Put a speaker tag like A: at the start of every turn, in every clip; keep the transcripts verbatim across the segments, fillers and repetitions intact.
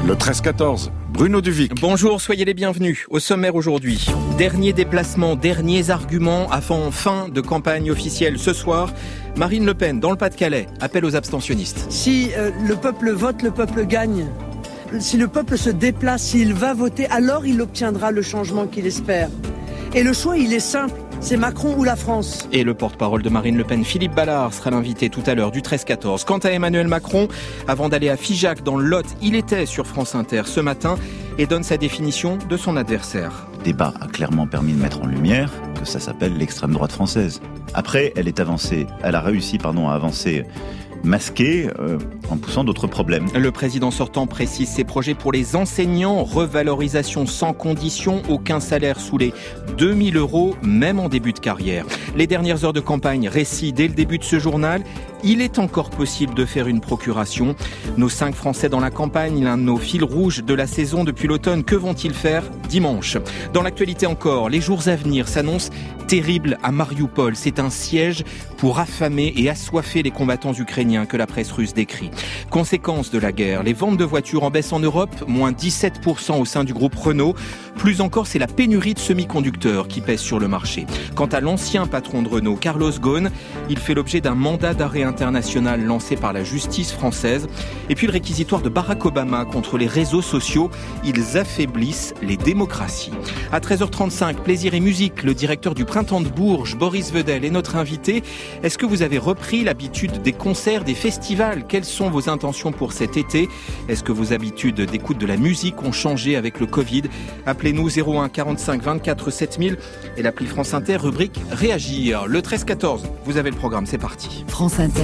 A: Le treize quatorze, Bruno Duvic.
B: Bonjour, soyez les bienvenus. Au sommaire aujourd'hui, dernier déplacement, derniers arguments avant fin de campagne officielle ce soir. Marine Le Pen, dans le Pas-de-Calais, appelle aux abstentionnistes.
C: Si euh, le peuple vote, le peuple gagne. Si le peuple se déplace, s'il va voter, alors il obtiendra le changement qu'il espère. Et le choix, il est simple. C'est Macron ou la France.
B: Et le porte-parole de Marine Le Pen, Philippe Ballard, sera l'invité tout à l'heure du treize quatorze. Quant à Emmanuel Macron, avant d'aller à Figeac dans le Lot, il était sur France Inter ce matin et donne sa définition de son adversaire.
D: Le débat a clairement permis de mettre en lumière que ça s'appelle l'extrême droite française. Après, elle est avancée, elle a réussi pardon, à avancer masquée euh, en poussant d'autres problèmes.
B: Le président sortant précise ses projets pour les enseignants, revalorisation sans condition, aucun salaire sous les deux mille euros, même en début de carrière. Les dernières heures de campagne, récit dès le début de ce journal. Il est encore possible de faire une procuration. Nos cinq Français dans la campagne, l'un de nos fils rouges de la saison depuis l'automne. Que vont-ils faire dimanche ? Dans l'actualité encore, les jours à venir s'annoncent terribles à Marioupol. C'est un siège pour affamer et assoiffer les combattants ukrainiens que la presse russe décrit. Conséquence de la guerre, les ventes de voitures en baisse en Europe, moins dix-sept pour cent au sein du groupe Renault. Plus encore, c'est la pénurie de semi-conducteurs qui pèse sur le marché. Quant à l'ancien patron de Renault, Carlos Ghosn, il fait l'objet d'un mandat d'arrêt international lancé par la justice française. Et puis le réquisitoire de Barack Obama contre les réseaux sociaux, ils affaiblissent les démocraties. À treize heures trente-cinq, plaisir et musique, le directeur du Printemps de Bourges, Boris Vedel, est notre invité. Est-ce que vous avez repris l'habitude des concerts, des festivals ? Quelles sont vos intentions pour cet été ? Est-ce que vos habitudes d'écoute de la musique ont changé avec le Covid ? Appelez-nous zéro un quarante-cinq vingt-quatre sept mille et l'appli France Inter, rubrique Réagir. Le treize quatorze, vous avez le programme, c'est parti.
E: France Inter.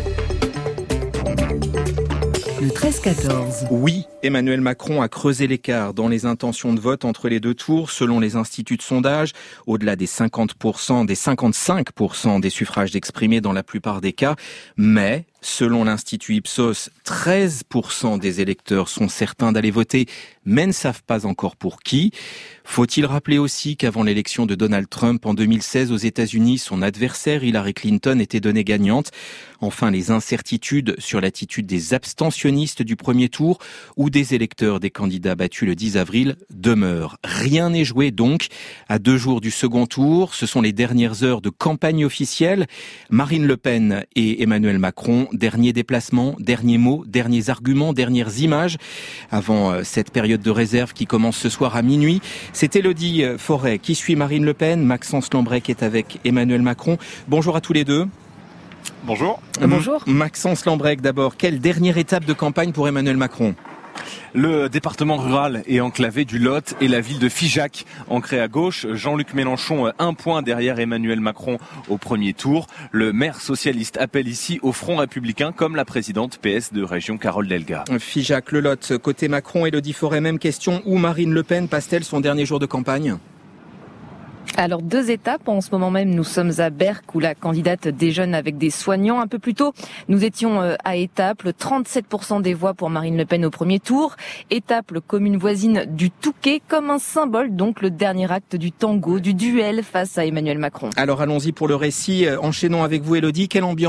E: Le treize quatorze.
B: Oui, Emmanuel Macron a creusé l'écart dans les intentions de vote entre les deux tours, selon les instituts de sondage, au-delà des cinquante pour cent, des cinquante-cinq pour cent des suffrages exprimés dans la plupart des cas. Mais, selon l'Institut Ipsos, treize pour cent des électeurs sont certains d'aller voter, mais ne savent pas encore pour qui. Faut-il rappeler aussi qu'avant l'élection de Donald Trump en deux mille seize aux États-Unis, son adversaire Hillary Clinton était donnée gagnante. Enfin, les incertitudes sur l'attitude des abstentionnistes du premier tour ou des électeurs des candidats battus le dix avril demeurent. Rien n'est joué donc. À deux jours du second tour, ce sont les dernières heures de campagne officielle. Marine Le Pen et Emmanuel Macron, dernier déplacement, derniers mots, derniers arguments, dernières images avant cette période de réserve qui commence ce soir à minuit. C'est Élodie Forêt qui suit Marine Le Pen. Maxence Lambrec est avec Emmanuel Macron. Bonjour à tous les deux.
F: Bonjour.
B: Bonjour. Maxence Lambrec d'abord. Quelle dernière étape de campagne pour Emmanuel Macron ?
F: Le département rural et enclavé du Lot et la ville de Figeac, ancrée à gauche. Jean-Luc Mélenchon, un point derrière Emmanuel Macron au premier tour. Le maire socialiste appelle ici au Front républicain, comme la présidente P S de région Carole Delga.
B: Figeac, le Lot, côté Macron, Élodie Forêt, même question. Où Marine Le Pen passe-t-elle son dernier jour de campagne ?
G: Alors deux étapes, en ce moment même nous sommes à Berck où la candidate déjeune avec des soignants. Un peu plus tôt, nous étions à Étaples, trente-sept pour cent des voix pour Marine Le Pen au premier tour. Étaples, commune voisine du Touquet, comme un symbole donc le dernier acte du tango, du duel face à Emmanuel Macron.
B: Alors allons-y pour le récit, enchaînons avec vous Élodie, quelle ambiance ?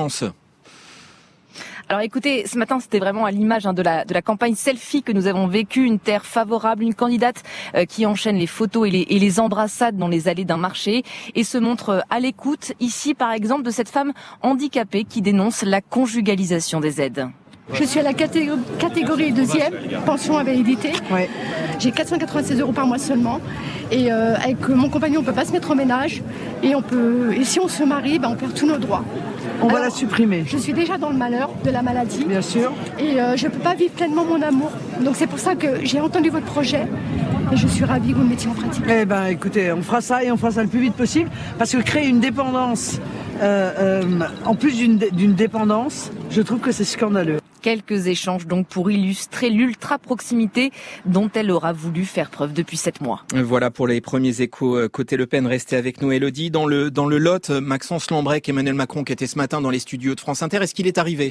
G: Alors écoutez, ce matin c'était vraiment à l'image hein, de la de la campagne selfie que nous avons vécue, une terre favorable, une candidate euh, qui enchaîne les photos et les, et les embrassades dans les allées d'un marché et se montre euh, à l'écoute, ici par exemple, de cette femme handicapée qui dénonce la conjugalisation des aides.
H: Je suis à la catégorie, catégorie deuxième, pension invalidité. Ouais. J'ai quatre cent quatre-vingt-seize euros par mois seulement. Et euh, avec mon compagnon, on ne peut pas se mettre au ménage. Et, on peut, et si on se marie, ben, on perd tous nos droits.
C: On
H: Alors,
C: va la supprimer.
H: Je suis déjà dans le malheur de la maladie.
C: Bien sûr.
H: Et euh, je ne peux pas vivre pleinement mon amour. Donc c'est pour ça que j'ai entendu votre projet. Et je suis ravie que vous le mettiez en pratique.
C: Eh ben, écoutez, on fera ça et on fera ça le plus vite possible. Parce que créer une dépendance, euh, euh, en plus d'une, d'une dépendance, je trouve que c'est scandaleux.
G: Quelques échanges donc pour illustrer l'ultra-proximité dont elle aura voulu faire preuve depuis sept mois.
B: Voilà pour les premiers échos côté Le Pen. Restez avec nous Élodie. Dans le, dans le Lot, Maxence Lambrec, Emmanuel Macron qui était ce matin dans les studios de France Inter, est-ce qu'il est arrivé ?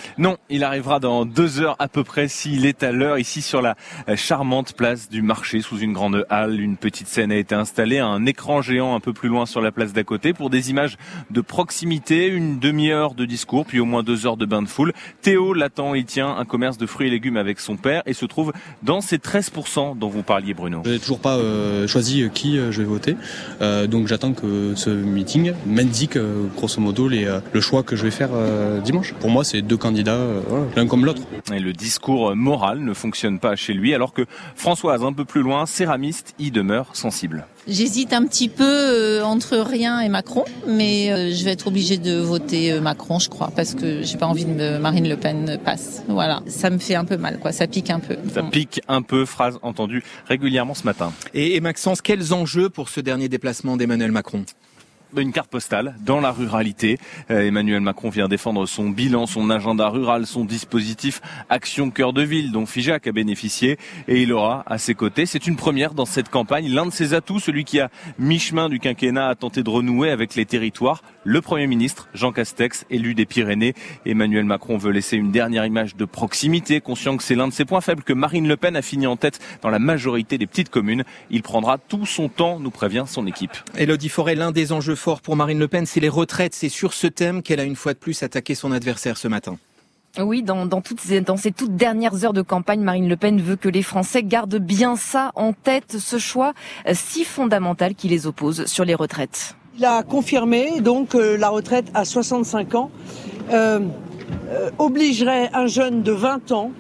F: Non, il arrivera dans deux heures à peu près s'il est à l'heure ici sur la charmante place du marché sous une grande halle. Une petite scène a été installée, un écran géant un peu plus loin sur la place d'à côté pour des images de proximité, une demi-heure de discours puis au moins deux heures de bain de foule. Théo l'attend, il tient un commerce de fruits et légumes avec son père et se trouve dans ces treize pour cent dont vous parliez, Bruno.
I: Je n'ai toujours pas euh, choisi qui euh, je vais voter, euh, donc j'attends que ce meeting m'indique euh, grosso modo les, euh, le choix que je vais faire euh, dimanche. Pour moi, c'est deux candidats, euh, voilà, l'un comme l'autre.
F: Et le discours moral ne fonctionne pas chez lui, alors que Françoise, un peu plus loin, céramiste, y demeure sensible.
J: J'hésite un petit peu euh, entre rien et Macron, mais euh, je vais être obligée de voter euh, Macron, je crois, parce que j'ai pas envie que Marine Le Pen passe. Voilà, ça me fait un peu mal, quoi. Ça pique un peu.
F: Ça pique un peu, phrase entendue régulièrement ce matin.
B: Et, et Maxence, quels enjeux pour ce dernier déplacement d'Emmanuel Macron ?
F: Une carte postale dans la ruralité. Euh, Emmanuel Macron vient défendre son bilan, son agenda rural, son dispositif Action Cœur de Ville dont Figeac a bénéficié et il aura à ses côtés, c'est une première dans cette campagne, l'un de ses atouts, celui qui a mi-chemin du quinquennat a tenté de renouer avec les territoires, le Premier ministre Jean Castex, élu des Pyrénées. Emmanuel Macron veut laisser une dernière image de proximité, conscient que c'est l'un de ses points faibles, que Marine Le Pen a fini en tête dans la majorité des petites communes. Il prendra tout son temps, nous prévient son équipe.
B: Élodie Forêt, l'un des enjeux fort pour Marine Le Pen, c'est les retraites. C'est sur ce thème qu'elle a une fois de plus attaqué son adversaire ce matin.
G: Oui, dans, dans, toutes ces, dans ces toutes dernières heures de campagne, Marine Le Pen veut que les Français gardent bien ça en tête, ce choix si fondamental qui les oppose sur les retraites.
C: Il a confirmé donc euh, la retraite à soixante-cinq ans euh, euh, obligerait un jeune de vingt ans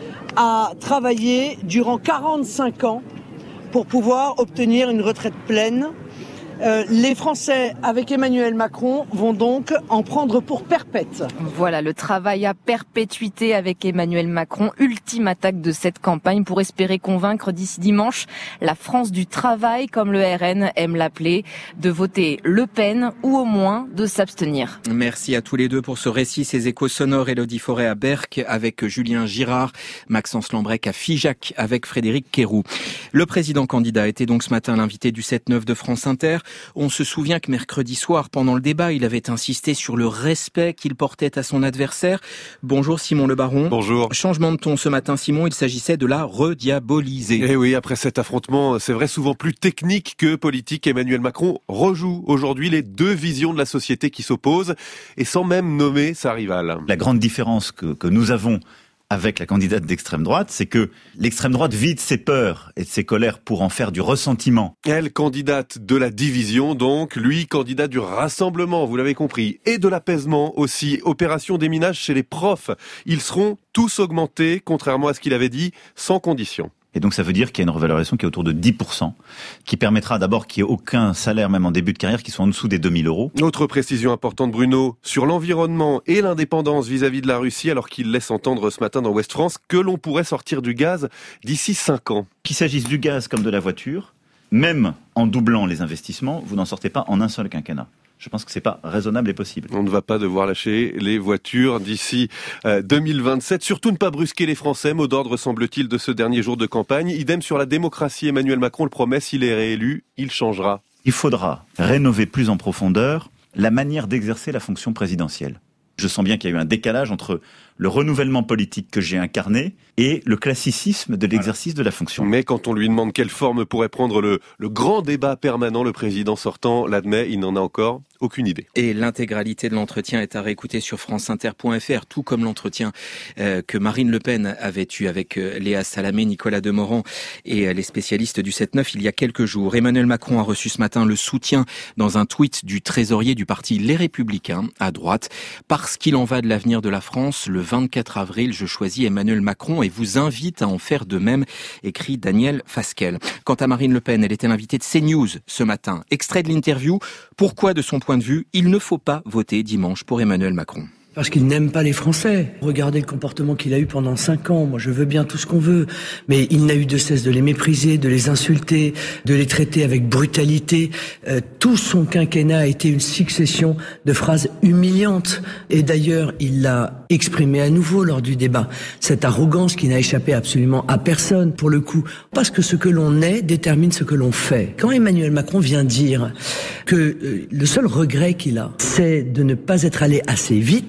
C: à travailler durant quarante-cinq ans pour pouvoir obtenir une retraite pleine. Euh, les Français, avec Emmanuel Macron, vont donc en prendre pour perpète.
G: Voilà, le travail à perpétuité avec Emmanuel Macron, ultime attaque de cette campagne pour espérer convaincre d'ici dimanche la France du travail, comme le R N aime l'appeler, de voter Le Pen ou au moins de s'abstenir.
B: Merci à tous les deux pour ce récit, ces échos sonores. Élodie Forêt à Berck avec Julien Girard, Maxence Lambrec à Figeac avec Frédéric Quéroux. Le président candidat était donc ce matin l'invité du sept neuf de France Inter. On se souvient que mercredi soir, pendant le débat, il avait insisté sur le respect qu'il portait à son adversaire. Bonjour Simon Le Baron.
K: Bonjour.
B: Changement de ton ce matin, Simon, il s'agissait de la rediaboliser.
K: Eh oui, après cet affrontement, c'est vrai, souvent plus technique que politique, Emmanuel Macron rejoue aujourd'hui les deux visions de la société qui s'opposent, et sans même nommer sa rivale.
D: La grande différence que, que nous avons avec la candidate d'extrême droite, c'est que l'extrême droite vide ses peurs et de ses colères pour en faire du ressentiment.
K: Elle, candidate de la division, donc, lui, candidat du rassemblement, vous l'avez compris, et de l'apaisement aussi. Opération déminage chez les profs. Ils seront tous augmentés, contrairement à ce qu'il avait dit, sans condition.
D: Et donc ça veut dire qu'il y a une revalorisation qui est autour de dix pour cent, qui permettra d'abord qu'il n'y ait aucun salaire, même en début de carrière, qui soit en dessous des deux mille euros.
K: Autre précision importante, Bruno, sur l'environnement et l'indépendance vis-à-vis de la Russie, alors qu'il laisse entendre ce matin dans Ouest France que l'on pourrait sortir du gaz d'ici cinq ans.
D: Qu'il s'agisse du gaz comme de la voiture, même en doublant les investissements, vous n'en sortez pas en un seul quinquennat. Je pense que c'est pas raisonnable et possible.
K: On ne va pas devoir lâcher les voitures d'ici euh, deux mille vingt-sept. Surtout ne pas brusquer les Français, mot d'ordre semble-t-il de ce dernier jour de campagne. Idem sur la démocratie, Emmanuel Macron le promet, s'il est réélu, il changera.
D: Il faudra rénover plus en profondeur la manière d'exercer la fonction présidentielle. Je sens bien qu'il y a eu un décalage entre le renouvellement politique que j'ai incarné et le classicisme de l'exercice de la fonction.
K: Mais quand on lui demande quelle forme pourrait prendre le, le grand débat permanent, le président sortant l'admet, il n'en a encore aucune idée.
B: Et l'intégralité de l'entretien est à réécouter sur franceinter point f r, tout comme l'entretien euh, que Marine Le Pen avait eu avec euh, Léa Salamé, Nicolas Demorand et euh, les spécialistes du sept neuf il y a quelques jours. Emmanuel Macron a reçu ce matin le soutien dans un tweet du trésorier du parti Les Républicains à droite. Parce qu'il en va de l'avenir de la France, le vingt-quatre avril, je choisis Emmanuel Macron et vous invite à en faire de même, écrit Daniel Fasquelle. Quant à Marine Le Pen, elle était l'invitée de CNews ce matin. Extrait de l'interview. Pourquoi, de son point de vue, il ne faut pas voter dimanche pour Emmanuel Macron?
C: Parce qu'il n'aime pas les Français. Regardez le comportement qu'il a eu pendant cinq ans. Moi, je veux bien tout ce qu'on veut. Mais il n'a eu de cesse de les mépriser, de les insulter, de les traiter avec brutalité. Euh, tout son quinquennat a été une succession de phrases humiliantes. Et d'ailleurs, il l'a exprimé à nouveau lors du débat. Cette arrogance qui n'a échappé absolument à personne, pour le coup. Parce que ce que l'on est détermine ce que l'on fait. Quand Emmanuel Macron vient dire que euh, le seul regret qu'il a, c'est de ne pas être allé assez vite,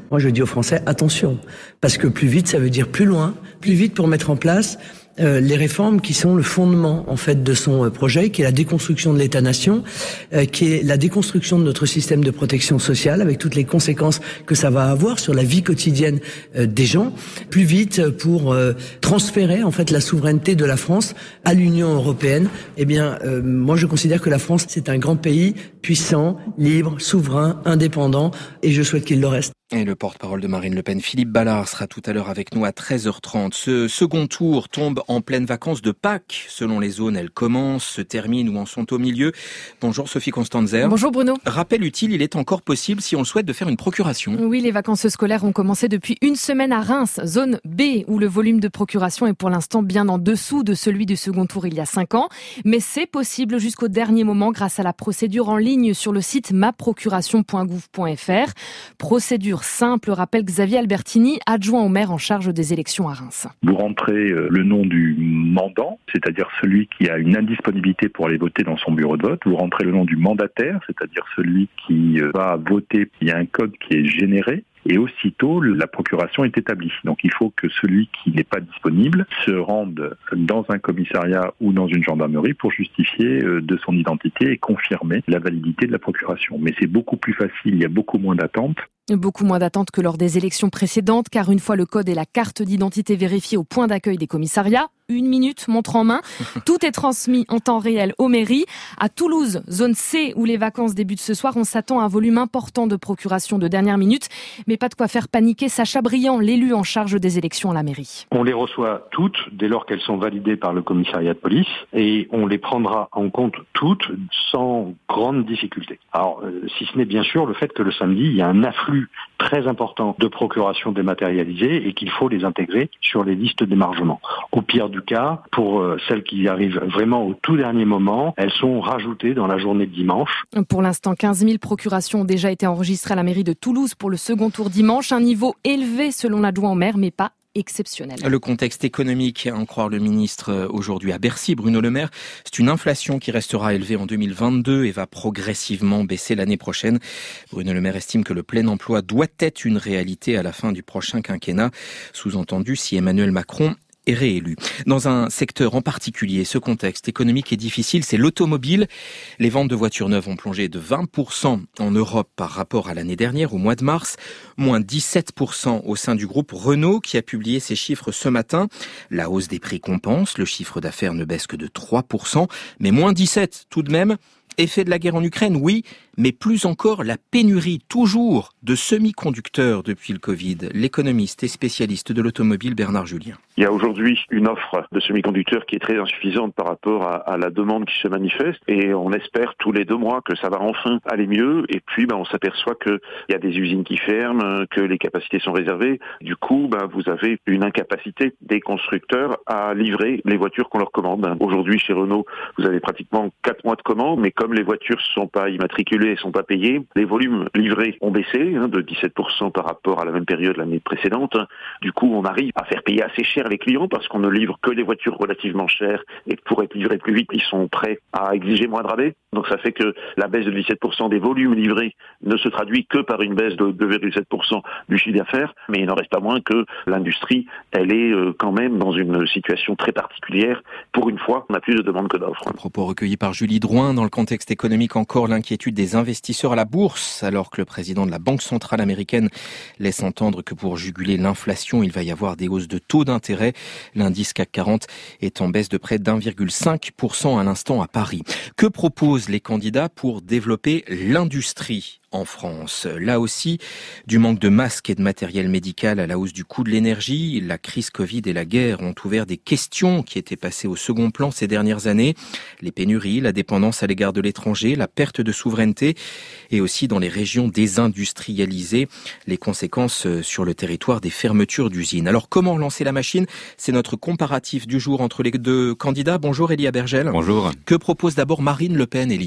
C: Moi, je dis aux Français, attention, parce que plus vite, ça veut dire plus loin, plus vite pour mettre en place euh, les réformes qui sont le fondement, en fait, de son euh, projet, qui est la déconstruction de l'État-nation, euh, qui est la déconstruction de notre système de protection sociale, avec toutes les conséquences que ça va avoir sur la vie quotidienne euh, des gens. Plus vite pour euh, transférer, en fait, la souveraineté de la France à l'Union européenne. Eh bien, euh, moi, je considère que la France, c'est un grand pays puissant, libre, souverain, indépendant, et je souhaite qu'il le reste.
B: Et le porte-parole de Marine Le Pen, Philippe Ballard, sera tout à l'heure avec nous à treize heures trente. Ce second tour tombe en pleines vacances de Pâques. Selon les zones, elles commencent, se terminent ou en sont au milieu. Bonjour Sophie Constanzer.
L: Bonjour Bruno.
B: Rappel utile, il est encore possible, si on le souhaite, de faire une procuration.
L: Oui, les vacances scolaires ont commencé depuis une semaine à Reims, zone B, où le volume de procuration est pour l'instant bien en dessous de celui du second tour il y a cinq ans. Mais c'est possible jusqu'au dernier moment grâce à la procédure en ligne sur le site ma procuration point gouv point f r. Procédure simple, rappelle Xavier Albertini, adjoint au maire en charge des élections à Reims.
M: Vous rentrez le nom du mandant, c'est-à-dire celui qui a une indisponibilité pour aller voter dans son bureau de vote. Vous rentrez le nom du mandataire, c'est-à-dire celui qui va voter. Il y a un code qui est généré. Et aussitôt, la procuration est établie. Donc il faut que celui qui n'est pas disponible se rende dans un commissariat ou dans une gendarmerie pour justifier de son identité et confirmer la validité de la procuration. Mais c'est beaucoup plus facile, il y a beaucoup moins d'attente.
L: Beaucoup moins d'attente que lors des élections précédentes, car une fois le code et la carte d'identité vérifiés au point d'accueil des commissariats, une minute, montre en main, tout est transmis en temps réel aux mairies. À Toulouse, zone C, où les vacances débutent ce soir, on s'attend à un volume important de procuration de dernière minute, mais pas de quoi faire paniquer Sacha Briand, l'élu en charge des élections à la mairie.
N: On les reçoit toutes dès lors qu'elles sont validées par le commissariat de police et on les prendra en compte toutes sans grande difficulté. Alors, euh, si ce n'est bien sûr le fait que le samedi, il y a un afflux très important de procurations dématérialisées et qu'il faut les intégrer sur les listes d'émargement. Au pire du cas, pour celles qui arrivent vraiment au tout dernier moment, elles sont rajoutées dans la journée de dimanche.
L: Pour l'instant, quinze mille procurations ont déjà été enregistrées à la mairie de Toulouse pour le second tour dimanche. Un niveau élevé selon l'adjoint au maire, mais pas exceptionnel.
B: Le contexte économique, à en croire le ministre aujourd'hui à Bercy, Bruno Le Maire, c'est une inflation qui restera élevée en deux mille vingt-deux et va progressivement baisser l'année prochaine. Bruno Le Maire estime que le plein emploi doit être une réalité à la fin du prochain quinquennat, sous-entendu si Emmanuel Macron est réélu. Dans un secteur en particulier, ce contexte économique est difficile, c'est l'automobile. Les ventes de voitures neuves ont plongé de vingt pour cent en Europe par rapport à l'année dernière, au mois de mars, moins dix-sept pour cent au sein du groupe Renault qui a publié ses chiffres ce matin. La hausse des prix compense, le chiffre d'affaires ne baisse que de trois pour cent, mais moins dix-sept tout de même. Effet de la guerre en Ukraine, oui, mais plus encore la pénurie, toujours, de semi-conducteurs depuis le Covid. L'économiste et spécialiste de l'automobile Bernard Julien.
O: Il y a aujourd'hui une offre de semi-conducteurs qui est très insuffisante par rapport à, à la demande qui se manifeste et on espère tous les deux mois que ça va enfin aller mieux et puis ben, on s'aperçoit qu'il y a des usines qui ferment, que les capacités sont réservées. Du coup, ben, vous avez une incapacité des constructeurs à livrer les voitures qu'on leur commande. Aujourd'hui, chez Renault, vous avez pratiquement quatre mois de commande, mais comme les voitures ne sont pas immatriculées et ne sont pas payées, les volumes livrés ont baissé hein, de dix-sept pour cent par rapport à la même période l'année précédente. Du coup, on arrive à faire payer assez cher les clients parce qu'on ne livre que des voitures relativement chères et pour être livrées plus vite, ils sont prêts à exiger moins de rabais. Donc ça fait que la baisse de dix-sept pour cent des volumes livrés ne se traduit que par une baisse de deux virgule sept pour cent du chiffre d'affaires, mais il n'en reste pas moins que l'industrie, elle est quand même dans une situation très particulière. Pour une fois, on a plus de demandes que d'offres.
B: Un propos recueilli par Julie Drouin. Dans le contexte économique, encore l'inquiétude des investisseurs à la bourse, alors que le président de la Banque centrale américaine laisse entendre que pour juguler l'inflation, il va y avoir des hausses de taux d'intérêt. L'indice C A C quarante est en baisse de près d'un virgule cinq pour cent à l'instant à Paris. Que proposent les candidats pour développer l'industrie en France? Là aussi, du manque de masques et de matériel médical à la hausse du coût de l'énergie, la crise Covid et la guerre ont ouvert des questions qui étaient passées au second plan ces dernières années. Les pénuries, la dépendance à l'égard de l'étranger, la perte de souveraineté et aussi dans les régions désindustrialisées, les conséquences sur le territoire des fermetures d'usines. Alors comment lancer la machine? C'est notre comparatif du jour entre les deux candidats. Bonjour Élie Abergel.
P: Bonjour.
B: Que propose d'abord Marine Le Pen, Élie?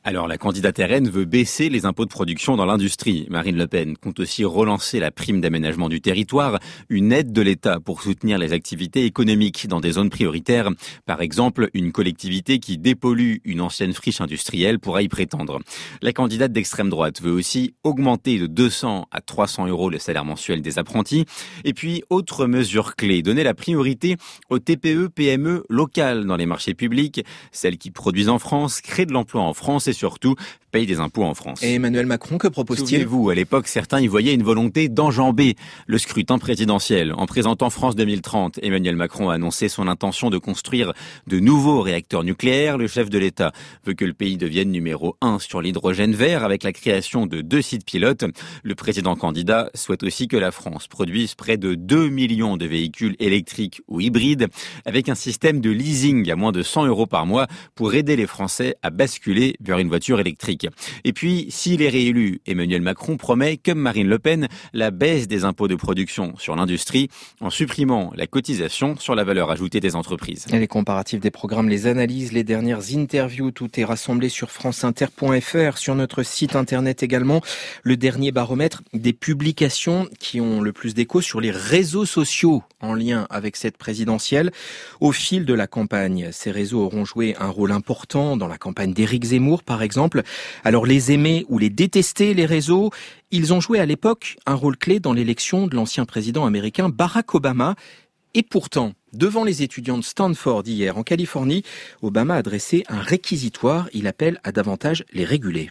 B: Alors la candidate R N veut baisser les impôts de production dans l'industrie. Marine Le Pen compte aussi relancer la prime d'aménagement du territoire, une aide de l'État pour soutenir les activités économiques dans des zones prioritaires. Par exemple, une collectivité qui dépollue une ancienne friche industrielle pourra y prétendre. La candidate d'extrême droite veut aussi augmenter de deux cents à trois cents euros le salaire mensuel des apprentis. Et puis, autre mesure clé, donner la priorité aux T P E P M E locales dans les marchés publics, celles qui produisent en France, créent de l'emploi en France et surtout paye des impôts en France.
P: Et Emmanuel Macron, que propose-t-il ?
B: Souvenez-vous, à l'époque, certains y voyaient une volonté d'enjamber le scrutin présidentiel. En présentant France deux mille trente, Emmanuel Macron a annoncé son intention de construire de nouveaux réacteurs nucléaires. Le chef de l'État veut que le pays devienne numéro un sur l'hydrogène vert avec la création de deux sites pilotes. Le président candidat souhaite aussi que la France produise près de deux millions de véhicules électriques ou hybrides avec un système de leasing à moins de cent euros par mois pour aider les Français à basculer vers une voiture électrique. Et puis, s'il est réélu, Emmanuel Macron promet, comme Marine Le Pen, la baisse des impôts de production sur l'industrie en supprimant la cotisation sur la valeur ajoutée des entreprises.
P: Et les comparatifs des programmes, les analyses, les dernières interviews, tout est rassemblé sur franceinter point f r, sur notre site internet également. Le dernier baromètre des publications qui ont le plus d'écho sur les réseaux sociaux en lien avec cette présidentielle. Au fil de la campagne, ces réseaux auront joué un rôle important dans la campagne d'Éric Zemmour, par exemple. Alors les aimer ou les détester, les réseaux, ils ont joué à l'époque un rôle clé dans l'élection de l'ancien président américain Barack Obama. Et pourtant, devant les étudiants de Stanford hier en Californie, Obama a dressé un réquisitoire. Il appelle à davantage les réguler.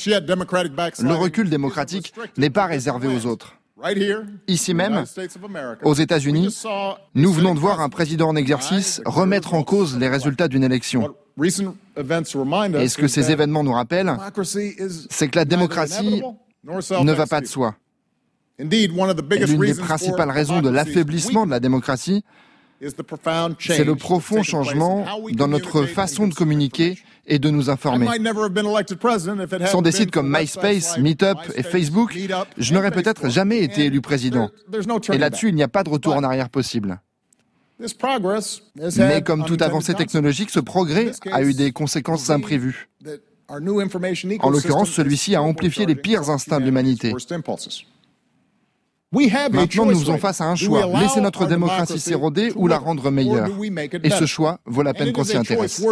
Q: Le recul démocratique n'est pas réservé aux autres. Ici même, aux États-Unis, nous venons de voir un président en exercice remettre en cause les résultats d'une élection. Et ce que ces événements nous rappellent, c'est que la démocratie ne va pas de soi. Et l'une des principales raisons de l'affaiblissement de la démocratie, c'est le profond changement dans notre façon de communiquer et de nous informer. Sans des sites comme MySpace, Meetup et Facebook, je n'aurais peut-être jamais été élu président. Et là-dessus, il n'y a pas de retour en arrière possible. Mais comme toute avancée technologique, ce progrès a eu des conséquences imprévues. En l'occurrence, celui-ci a amplifié les pires instincts de l'humanité. Maintenant, nous faisons face à un choix. Laisser notre démocratie s'éroder ou la rendre meilleure. Et ce choix vaut la peine qu'on s'y intéresse.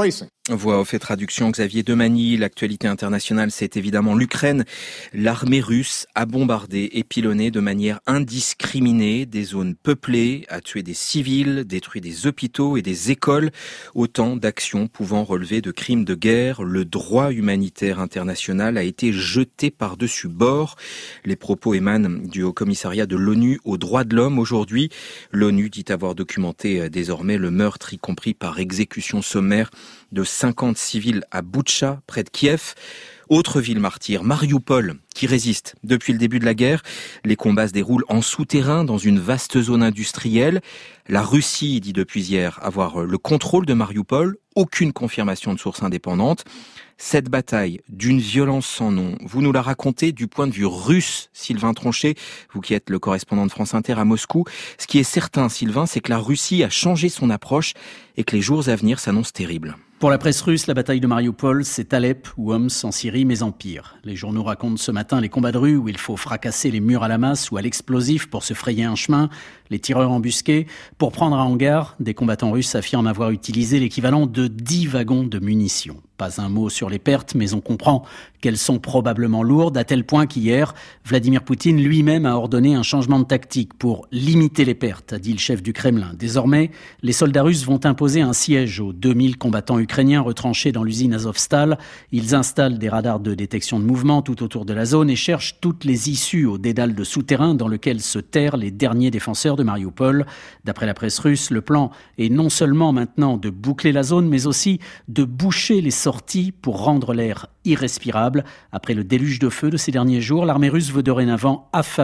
P: Voix off et traduction, Xavier Demagny. L'actualité internationale, c'est évidemment l'Ukraine. L'armée russe a bombardé et pilonné de manière indiscriminée des zones peuplées, a tué des civils, détruit des hôpitaux et des écoles. Autant d'actions pouvant relever de crimes de guerre. Le droit humanitaire international a été jeté par-dessus bord. Les propos émanent du Haut-Commissariat de l'ONU aux droits de l'homme. Aujourd'hui, l'ONU dit avoir documenté désormais le meurtre, y compris par exécution sommaire, de cinquante civils à Boutcha, près de Kiev. Autre ville martyre, Marioupol, qui résiste depuis le début de la guerre. Les combats se déroulent en souterrain dans une vaste zone industrielle. La Russie dit depuis hier avoir le contrôle de Marioupol. Aucune confirmation de source indépendante. Cette bataille d'une violence sans nom, vous nous la racontez du point de vue russe, Sylvain Tronchet, vous qui êtes le correspondant de France Inter à Moscou. Ce qui est certain, Sylvain, c'est que la Russie a changé son approche et que les jours à venir s'annoncent terribles.
R: Pour la presse russe, la bataille de Marioupol, c'est Alep ou Homs en Syrie, mais en pire. Les journaux racontent ce matin les combats de rue où il faut fracasser les murs à la masse ou à l'explosif pour se frayer un chemin, les tireurs embusqués. Pour prendre un hangar, des combattants russes affirment avoir utilisé l'équivalent de dix wagons de munitions. Pas un mot sur les pertes, mais on comprend qu'elles sont probablement lourdes, à tel point qu'hier, Vladimir Poutine lui-même a ordonné un changement de tactique pour limiter les pertes, a dit le chef du Kremlin. Désormais, les soldats russes vont imposer un siège aux deux mille combattants ukrainiens retranchés dans l'usine Azovstal. Ils installent des radars de détection de mouvement tout autour de la zone et cherchent toutes les issues au dédale de souterrain dans lequel se terrent les derniers défenseurs de Marioupol. D'après la presse russe, le plan est non seulement maintenant de boucler la zone, mais aussi de boucher les sorties pour rendre l'air irrespirable. Après le déluge de feu de ces derniers jours, l'armée russe veut dorénavant affamer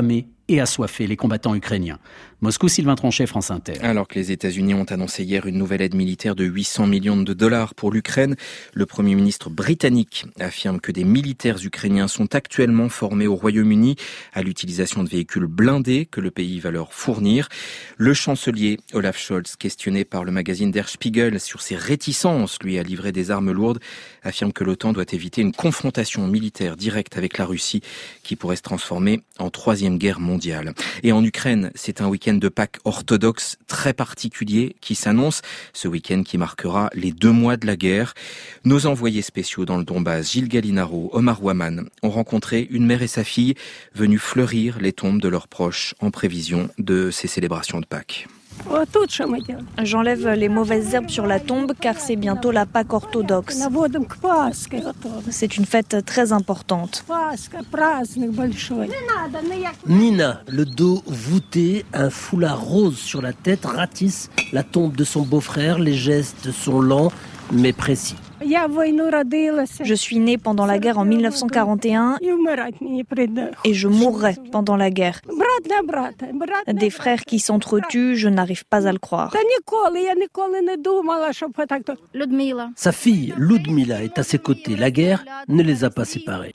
R: et assoiffer les combattants ukrainiens. Moscou, Sylvain Tronchet, France Inter.
P: Alors que les États-Unis ont annoncé hier une nouvelle aide militaire de huit cents millions de dollars pour l'Ukraine, le Premier ministre britannique affirme que des militaires ukrainiens sont actuellement formés au Royaume-Uni à l'utilisation de véhicules blindés que le pays va leur fournir. Le chancelier Olaf Scholz, questionné par le magazine Der Spiegel sur ses réticences, lui, à livrer des armes lourdes, affirme que l'OTAN doit éviter une confrontation militaire directe avec la Russie qui pourrait se transformer en troisième guerre mondiale. Et en Ukraine, c'est un week-end de Pâques orthodoxe très particulier qui s'annonce, ce week-end qui marquera les deux mois de la guerre. Nos envoyés spéciaux dans le Donbass, Gilles Gallinaro, Omar Waman, ont rencontré une mère et sa fille venues fleurir les tombes de leurs proches en prévision de ces célébrations de Pâques.
S: J'enlève les mauvaises herbes sur la tombe car c'est bientôt la Pâque orthodoxe. C'est une fête très importante.
T: Nina, le dos voûté, un foulard rose sur la tête, ratisse la tombe de son beau-frère. Les gestes sont lents mais précis.
S: Je suis née pendant la guerre en mille neuf cent quarante et un et je mourrai pendant la guerre. Des frères qui s'entretuent, je n'arrive pas à le croire.
T: Sa fille, Ludmila, est à ses côtés. La guerre ne les a pas séparés.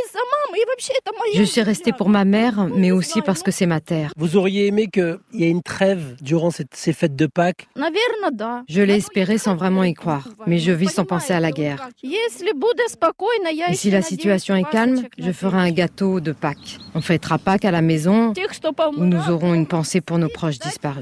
G: Je suis restée pour ma mère, mais aussi parce que c'est ma terre.
T: Vous auriez aimé qu'il y ait une trêve durant cette, ces fêtes de Pâques ?
G: Je l'ai espéré sans vraiment y croire, mais je vis sans penser à la guerre. Et si la situation est calme, je ferai un gâteau de Pâques. On fêtera Pâques à la maison, où nous aurons une pensée pour nos proches disparus.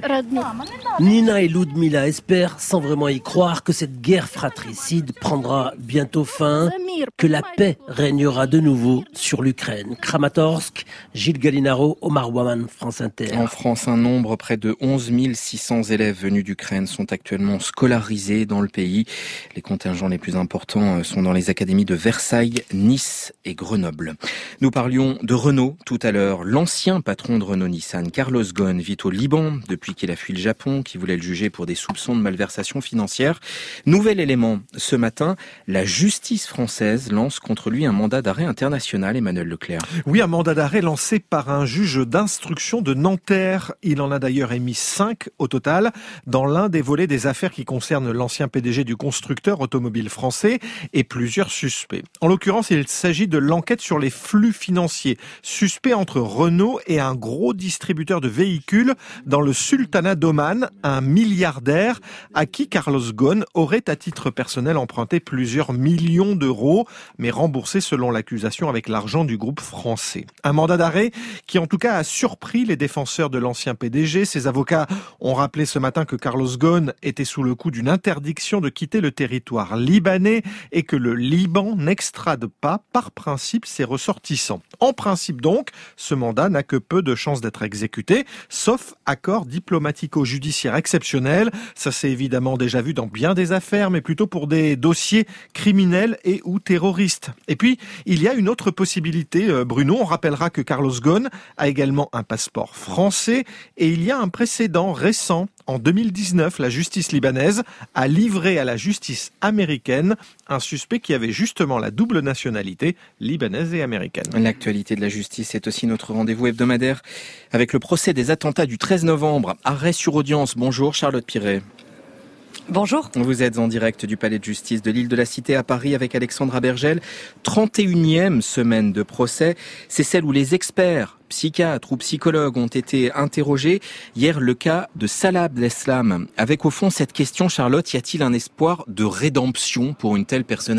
T: Nina et Ludmila espèrent, sans vraiment y croire, que cette guerre fratricide prendra bientôt fin, que la paix régnera de nouveau sur l'Ukraine. Kramatorsk, Gilles Gallinaro, Omar Waman, France Inter.
P: En France, un nombre près de onze mille six cents élèves venus d'Ukraine sont actuellement scolarisés dans le pays. Les contingents les plus importants sont dans les académies de Versailles, Nice et Grenoble. Nous parlions de Renault tout à l'heure. L'ancien patron de Renault-Nissan, Carlos Ghosn, vit au Liban depuis qu'il a fui le Japon, qui voulait le juger pour des soupçons de malversation financière. Nouvel élément ce matin, la justice française lance contre lui un mandat d'arrêt international, Emmanuel Leclerc.
U: Oui, un mandat d'arrêt lancé par un juge d'instruction de Nanterre. Il en a d'ailleurs émis cinq au total dans l'un des volets des affaires qui concernent l'ancien P D G du constructeur automobile français et plusieurs suspects. En l'occurrence, il s'agit de l'enquête sur les flux financiers suspects entre Renault et un gros distributeur de véhicules dans le sultanat d'Oman, un milliardaire à qui Carlos Ghosn aurait à titre personnel emprunté plusieurs millions d'euros, mais remboursés selon l'accusation avec l'argent du groupe français. Un mandat d'arrêt qui en tout cas a surpris les défenseurs de l'ancien P D G. Ses avocats ont rappelé ce matin que Carlos Ghosn était sous le coup d'une interdiction de quitter le territoire libanais et que le Liban n'extrade pas par principe ses ressortissants. En principe donc, ce mandat n'a que peu de chances d'être exécuté, sauf accord diplomatico-judiciaire exceptionnel. Ça s'est évidemment déjà vu dans bien des affaires, mais plutôt pour des dossiers criminels et ou terroristes. Et puis, il y a une autre possibilité, Bruno. On rappellera que Carlos Ghosn a également un passeport français et il y a un précédent récent. En deux mille dix-neuf, la justice libanaise a livré à la justice américaine un suspect qui avait justement la double nationalité libanaise et américaine.
P: L'actualité de la justice est aussi notre rendez-vous hebdomadaire avec le procès des attentats du treize novembre. Arrêt sur audience. Bonjour Charlotte Piret.
V: Bonjour.
P: Vous êtes en direct du palais de justice de l'île de la Cité à Paris avec Alexandra Bergel. trente et unième semaine de procès. C'est celle où les experts, psychiatres ou psychologues ont été interrogés. Hier, le cas de Salah Abdeslam. Avec au fond cette question, Charlotte, y a-t-il un espoir de rédemption pour une telle personnalité ?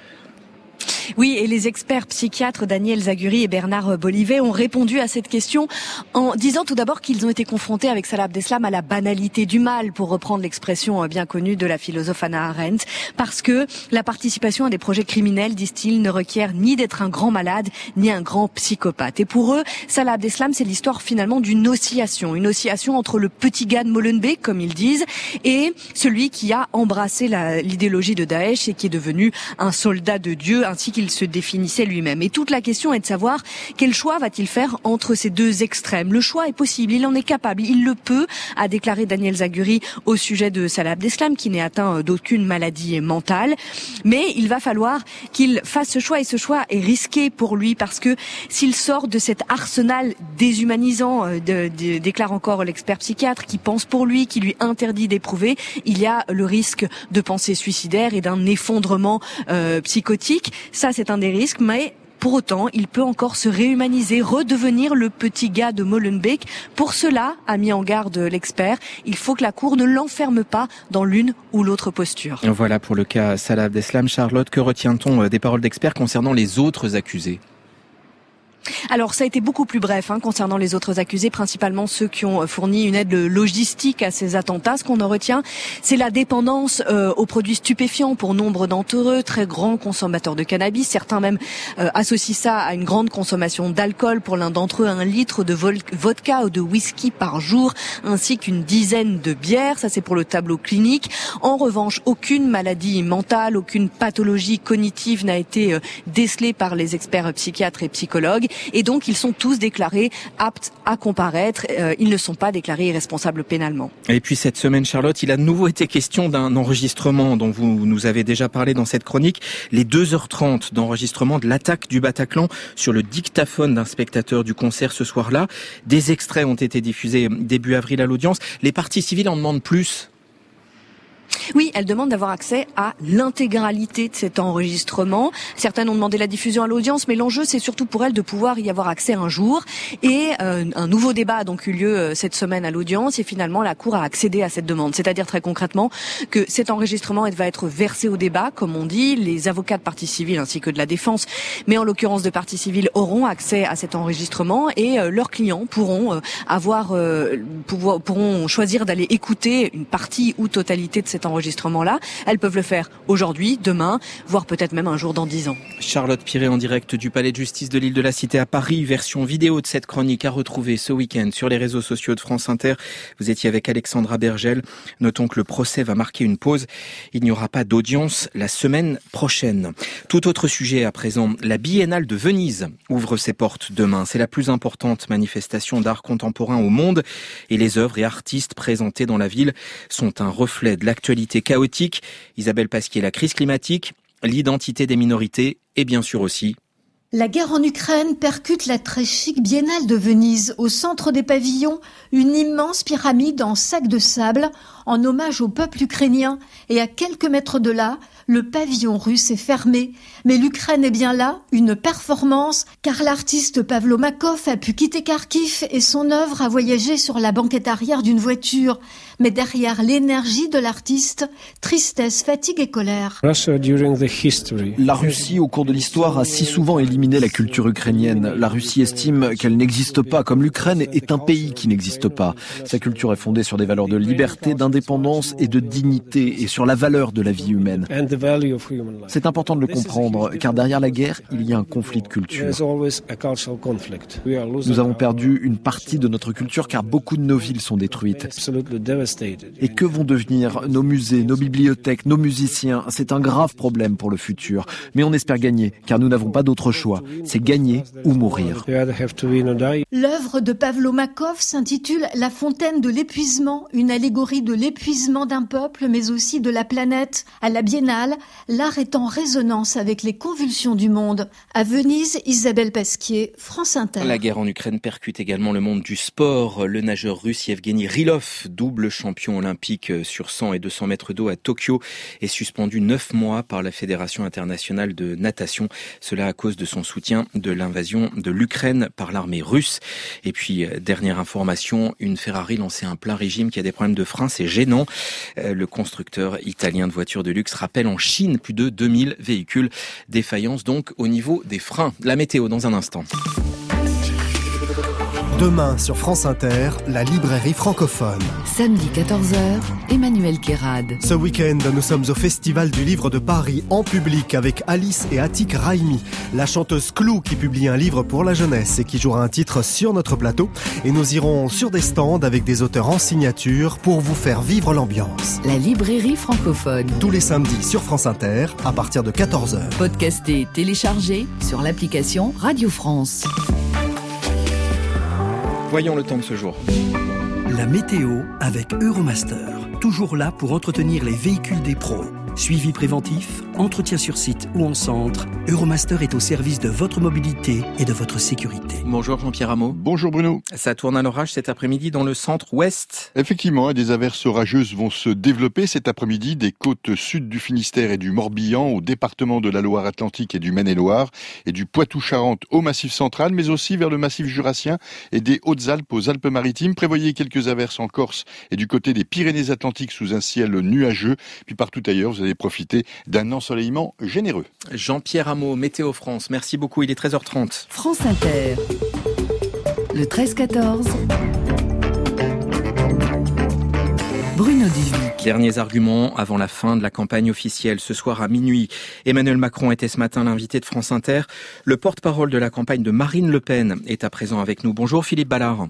V: Oui, et les experts psychiatres Daniel Zaguri et Bernard Bolivet ont répondu à cette question en disant tout d'abord qu'ils ont été confrontés avec Salah Abdeslam à la banalité du mal, pour reprendre l'expression bien connue de la philosophe Hannah Arendt, parce que la participation à des projets criminels, disent-ils, ne requiert ni d'être un grand malade, ni un grand psychopathe. Et pour eux, Salah Abdeslam, c'est l'histoire finalement d'une oscillation, une oscillation entre le petit gars de Molenbeek, comme ils disent, et celui qui a embrassé la, l'idéologie de Daesh et qui est devenu un soldat de Dieu, ainsi qu'il se définissait lui-même. Et toute la question est de savoir quel choix va-t-il faire entre ces deux extrêmes. Le choix est possible, il en est capable, il le peut, a déclaré Daniel Zaguri au sujet de Salah Abdeslam, qui n'est atteint d'aucune maladie mentale. Mais il va falloir qu'il fasse ce choix, et ce choix est risqué pour lui, parce que s'il sort de cet arsenal déshumanisant, de, de, déclare encore l'expert psychiatre, qui pense pour lui, qui lui interdit d'éprouver, il y a le risque de pensée suicidaire et d'un effondrement euh, psychotique. Ça, c'est un des risques, mais pour autant, il peut encore se réhumaniser, redevenir le petit gars de Molenbeek. Pour cela, a mis en garde l'expert, il faut que la Cour ne l'enferme pas dans l'une ou l'autre posture.
P: Voilà pour le cas Salah Abdeslam. Charlotte, que retient-on des paroles d'experts concernant les autres accusés ?
V: Alors, ça a été beaucoup plus bref hein, concernant les autres accusés, principalement ceux qui ont fourni une aide logistique à ces attentats. Ce qu'on en retient, c'est la dépendance euh, aux produits stupéfiants pour nombre d'entre eux, très grands consommateurs de cannabis. Certains même euh, associent ça à une grande consommation d'alcool. Pour l'un d'entre eux, un litre de vol- vodka ou de whisky par jour, ainsi qu'une dizaine de bières. Ça, c'est pour le tableau clinique. En revanche, aucune maladie mentale, aucune pathologie cognitive n'a été euh, décelée par les experts psychiatres et psychologues. Et donc, ils sont tous déclarés aptes à comparaître. Euh, ils ne sont pas déclarés irresponsables pénalement.
P: Et puis cette semaine, Charlotte, il a de nouveau été question d'un enregistrement dont vous nous avez déjà parlé dans cette chronique. Les deux heures trente d'enregistrement de l'attaque du Bataclan sur le dictaphone d'un spectateur du concert ce soir-là. Des extraits ont été diffusés début avril à l'audience. Les parties civiles en demandent plus.
V: Oui, elle demande d'avoir accès à l'intégralité de cet enregistrement. Certaines ont demandé la diffusion à l'audience, mais l'enjeu, c'est surtout pour elle de pouvoir y avoir accès un jour. Et euh, un nouveau débat a donc eu lieu euh, cette semaine à l'audience, et finalement, la Cour a accédé à cette demande. C'est-à-dire très concrètement que cet enregistrement va être versé au débat, comme on dit. Les avocats de partie civile ainsi que de la défense, mais en l'occurrence de partie civile, auront accès à cet enregistrement, et euh, leurs clients pourront euh, avoir, euh, pouvoir, pourront choisir d'aller écouter une partie ou totalité de cet enregistrement-là. Elles peuvent le faire aujourd'hui, demain, voire peut-être même un jour dans dix ans.
P: Charlotte Piré en direct du Palais de Justice de l'Île de la Cité à Paris. Version vidéo de cette chronique à retrouver ce week-end sur les réseaux sociaux de France Inter. Vous étiez avec Alexandra Bergel. Notons que le procès va marquer une pause. Il n'y aura pas d'audience la semaine prochaine. Tout autre sujet à présent. La Biennale de Venise ouvre ses portes demain. C'est la plus importante manifestation d'art contemporain au monde. Et les œuvres et artistes présentés dans la ville sont un reflet de l'actualité chaotique. Isabelle Pasquier, la crise climatique, l'identité des minorités et bien sûr aussi
A: la guerre en Ukraine percute la très chic Biennale de Venise. Au centre des pavillons, une immense pyramide en sac de sable en hommage au peuple ukrainien. Et à quelques mètres de là, le pavillon russe est fermé. Mais l'Ukraine est bien là, une performance, car l'artiste Pavlo Makov a pu quitter Kharkiv et son œuvre a voyagé sur la banquette arrière d'une voiture. Mais derrière l'énergie de l'artiste, tristesse, fatigue et colère.
E: La Russie, au cours de l'histoire, a si souvent éliminé la culture ukrainienne. La Russie estime qu'elle n'existe pas, comme l'Ukraine est un pays qui n'existe pas. Sa culture est fondée sur des valeurs de liberté, d'indépendance et de dignité, et sur la valeur de la vie humaine. C'est important de le comprendre, car derrière la guerre, il y a un conflit de culture. Nous avons perdu une partie de notre culture, car beaucoup de nos villes sont détruites. Et que vont devenir nos musées, nos bibliothèques, nos musiciens? C'est un grave problème pour le futur. Mais on espère gagner, car nous n'avons pas d'autre choix. C'est gagner ou mourir.
A: L'œuvre de Pavlo Makov s'intitule « La fontaine de l'épuisement », une allégorie de l'épuisement d'un peuple, mais aussi de la planète. À la Biennale, l'art est en résonance avec les convulsions du monde. À Venise, Isabelle Pasquier, France Inter.
P: La guerre en Ukraine percute également le monde du sport. Le nageur russe Yevgeny Rylov, double champion olympique sur cent et deux cents mètres d'eau à Tokyo, est suspendu neuf mois par la Fédération internationale de natation. Cela à cause de son soutien de l'invasion de l'Ukraine par l'armée russe. Et puis, dernière information, une Ferrari lancée un plein régime qui a des problèmes de frein, c'est gênant. Le constructeur italien de voitures de luxe rappelle en Chine plus de deux mille véhicules. Défaillance donc au niveau des freins. La météo dans un instant.
H: Demain sur France Inter, la librairie francophone.
I: Samedi quatorze heures, Emmanuel Kérad.
H: Ce week-end, nous sommes au Festival du Livre de Paris en public avec Alice et Atik Raimi, la chanteuse Clou qui publie un livre pour la jeunesse et qui jouera un titre sur notre plateau. Et nous irons sur des stands avec des auteurs en signature pour vous faire vivre l'ambiance.
I: La librairie francophone.
H: Tous les samedis sur France Inter à partir de quatorze heures.
I: Podcasté, téléchargé sur l'application Radio France.
P: Voyons le temps de ce jour.
W: La météo avec Euromaster. Toujours là pour entretenir les véhicules des pros. Suivi préventif, entretien sur site ou en centre, Euromaster est au service de votre mobilité et de votre sécurité.
P: Bonjour Jean-Pierre Rameau.
X: Bonjour Bruno.
P: Ça tourne à l'orage cet après-midi dans le centre-ouest.
X: Effectivement, des averses orageuses vont se développer cet après-midi des côtes sud du Finistère et du Morbihan au département de la Loire-Atlantique et du Maine-et-Loire et du Poitou-Charentes au Massif central, mais aussi vers le Massif jurassien et des Hautes-Alpes aux Alpes-Maritimes. Prévoyez quelques averses en Corse et du côté des Pyrénées-Atlantiques sous un ciel nuageux. Puis partout ailleurs, vous allez profiter d'un ensoleillement généreux.
P: Jean-Pierre Rameau, Météo France, merci beaucoup, il est treize heures trente.
I: France Inter, le treize quatorze, Bruno Duvic.
P: Derniers arguments avant la fin de la campagne officielle. Ce soir à minuit, Emmanuel Macron était ce matin l'invité de France Inter. Le porte-parole de la campagne de Marine Le Pen est à présent avec nous. Bonjour Philippe Ballard.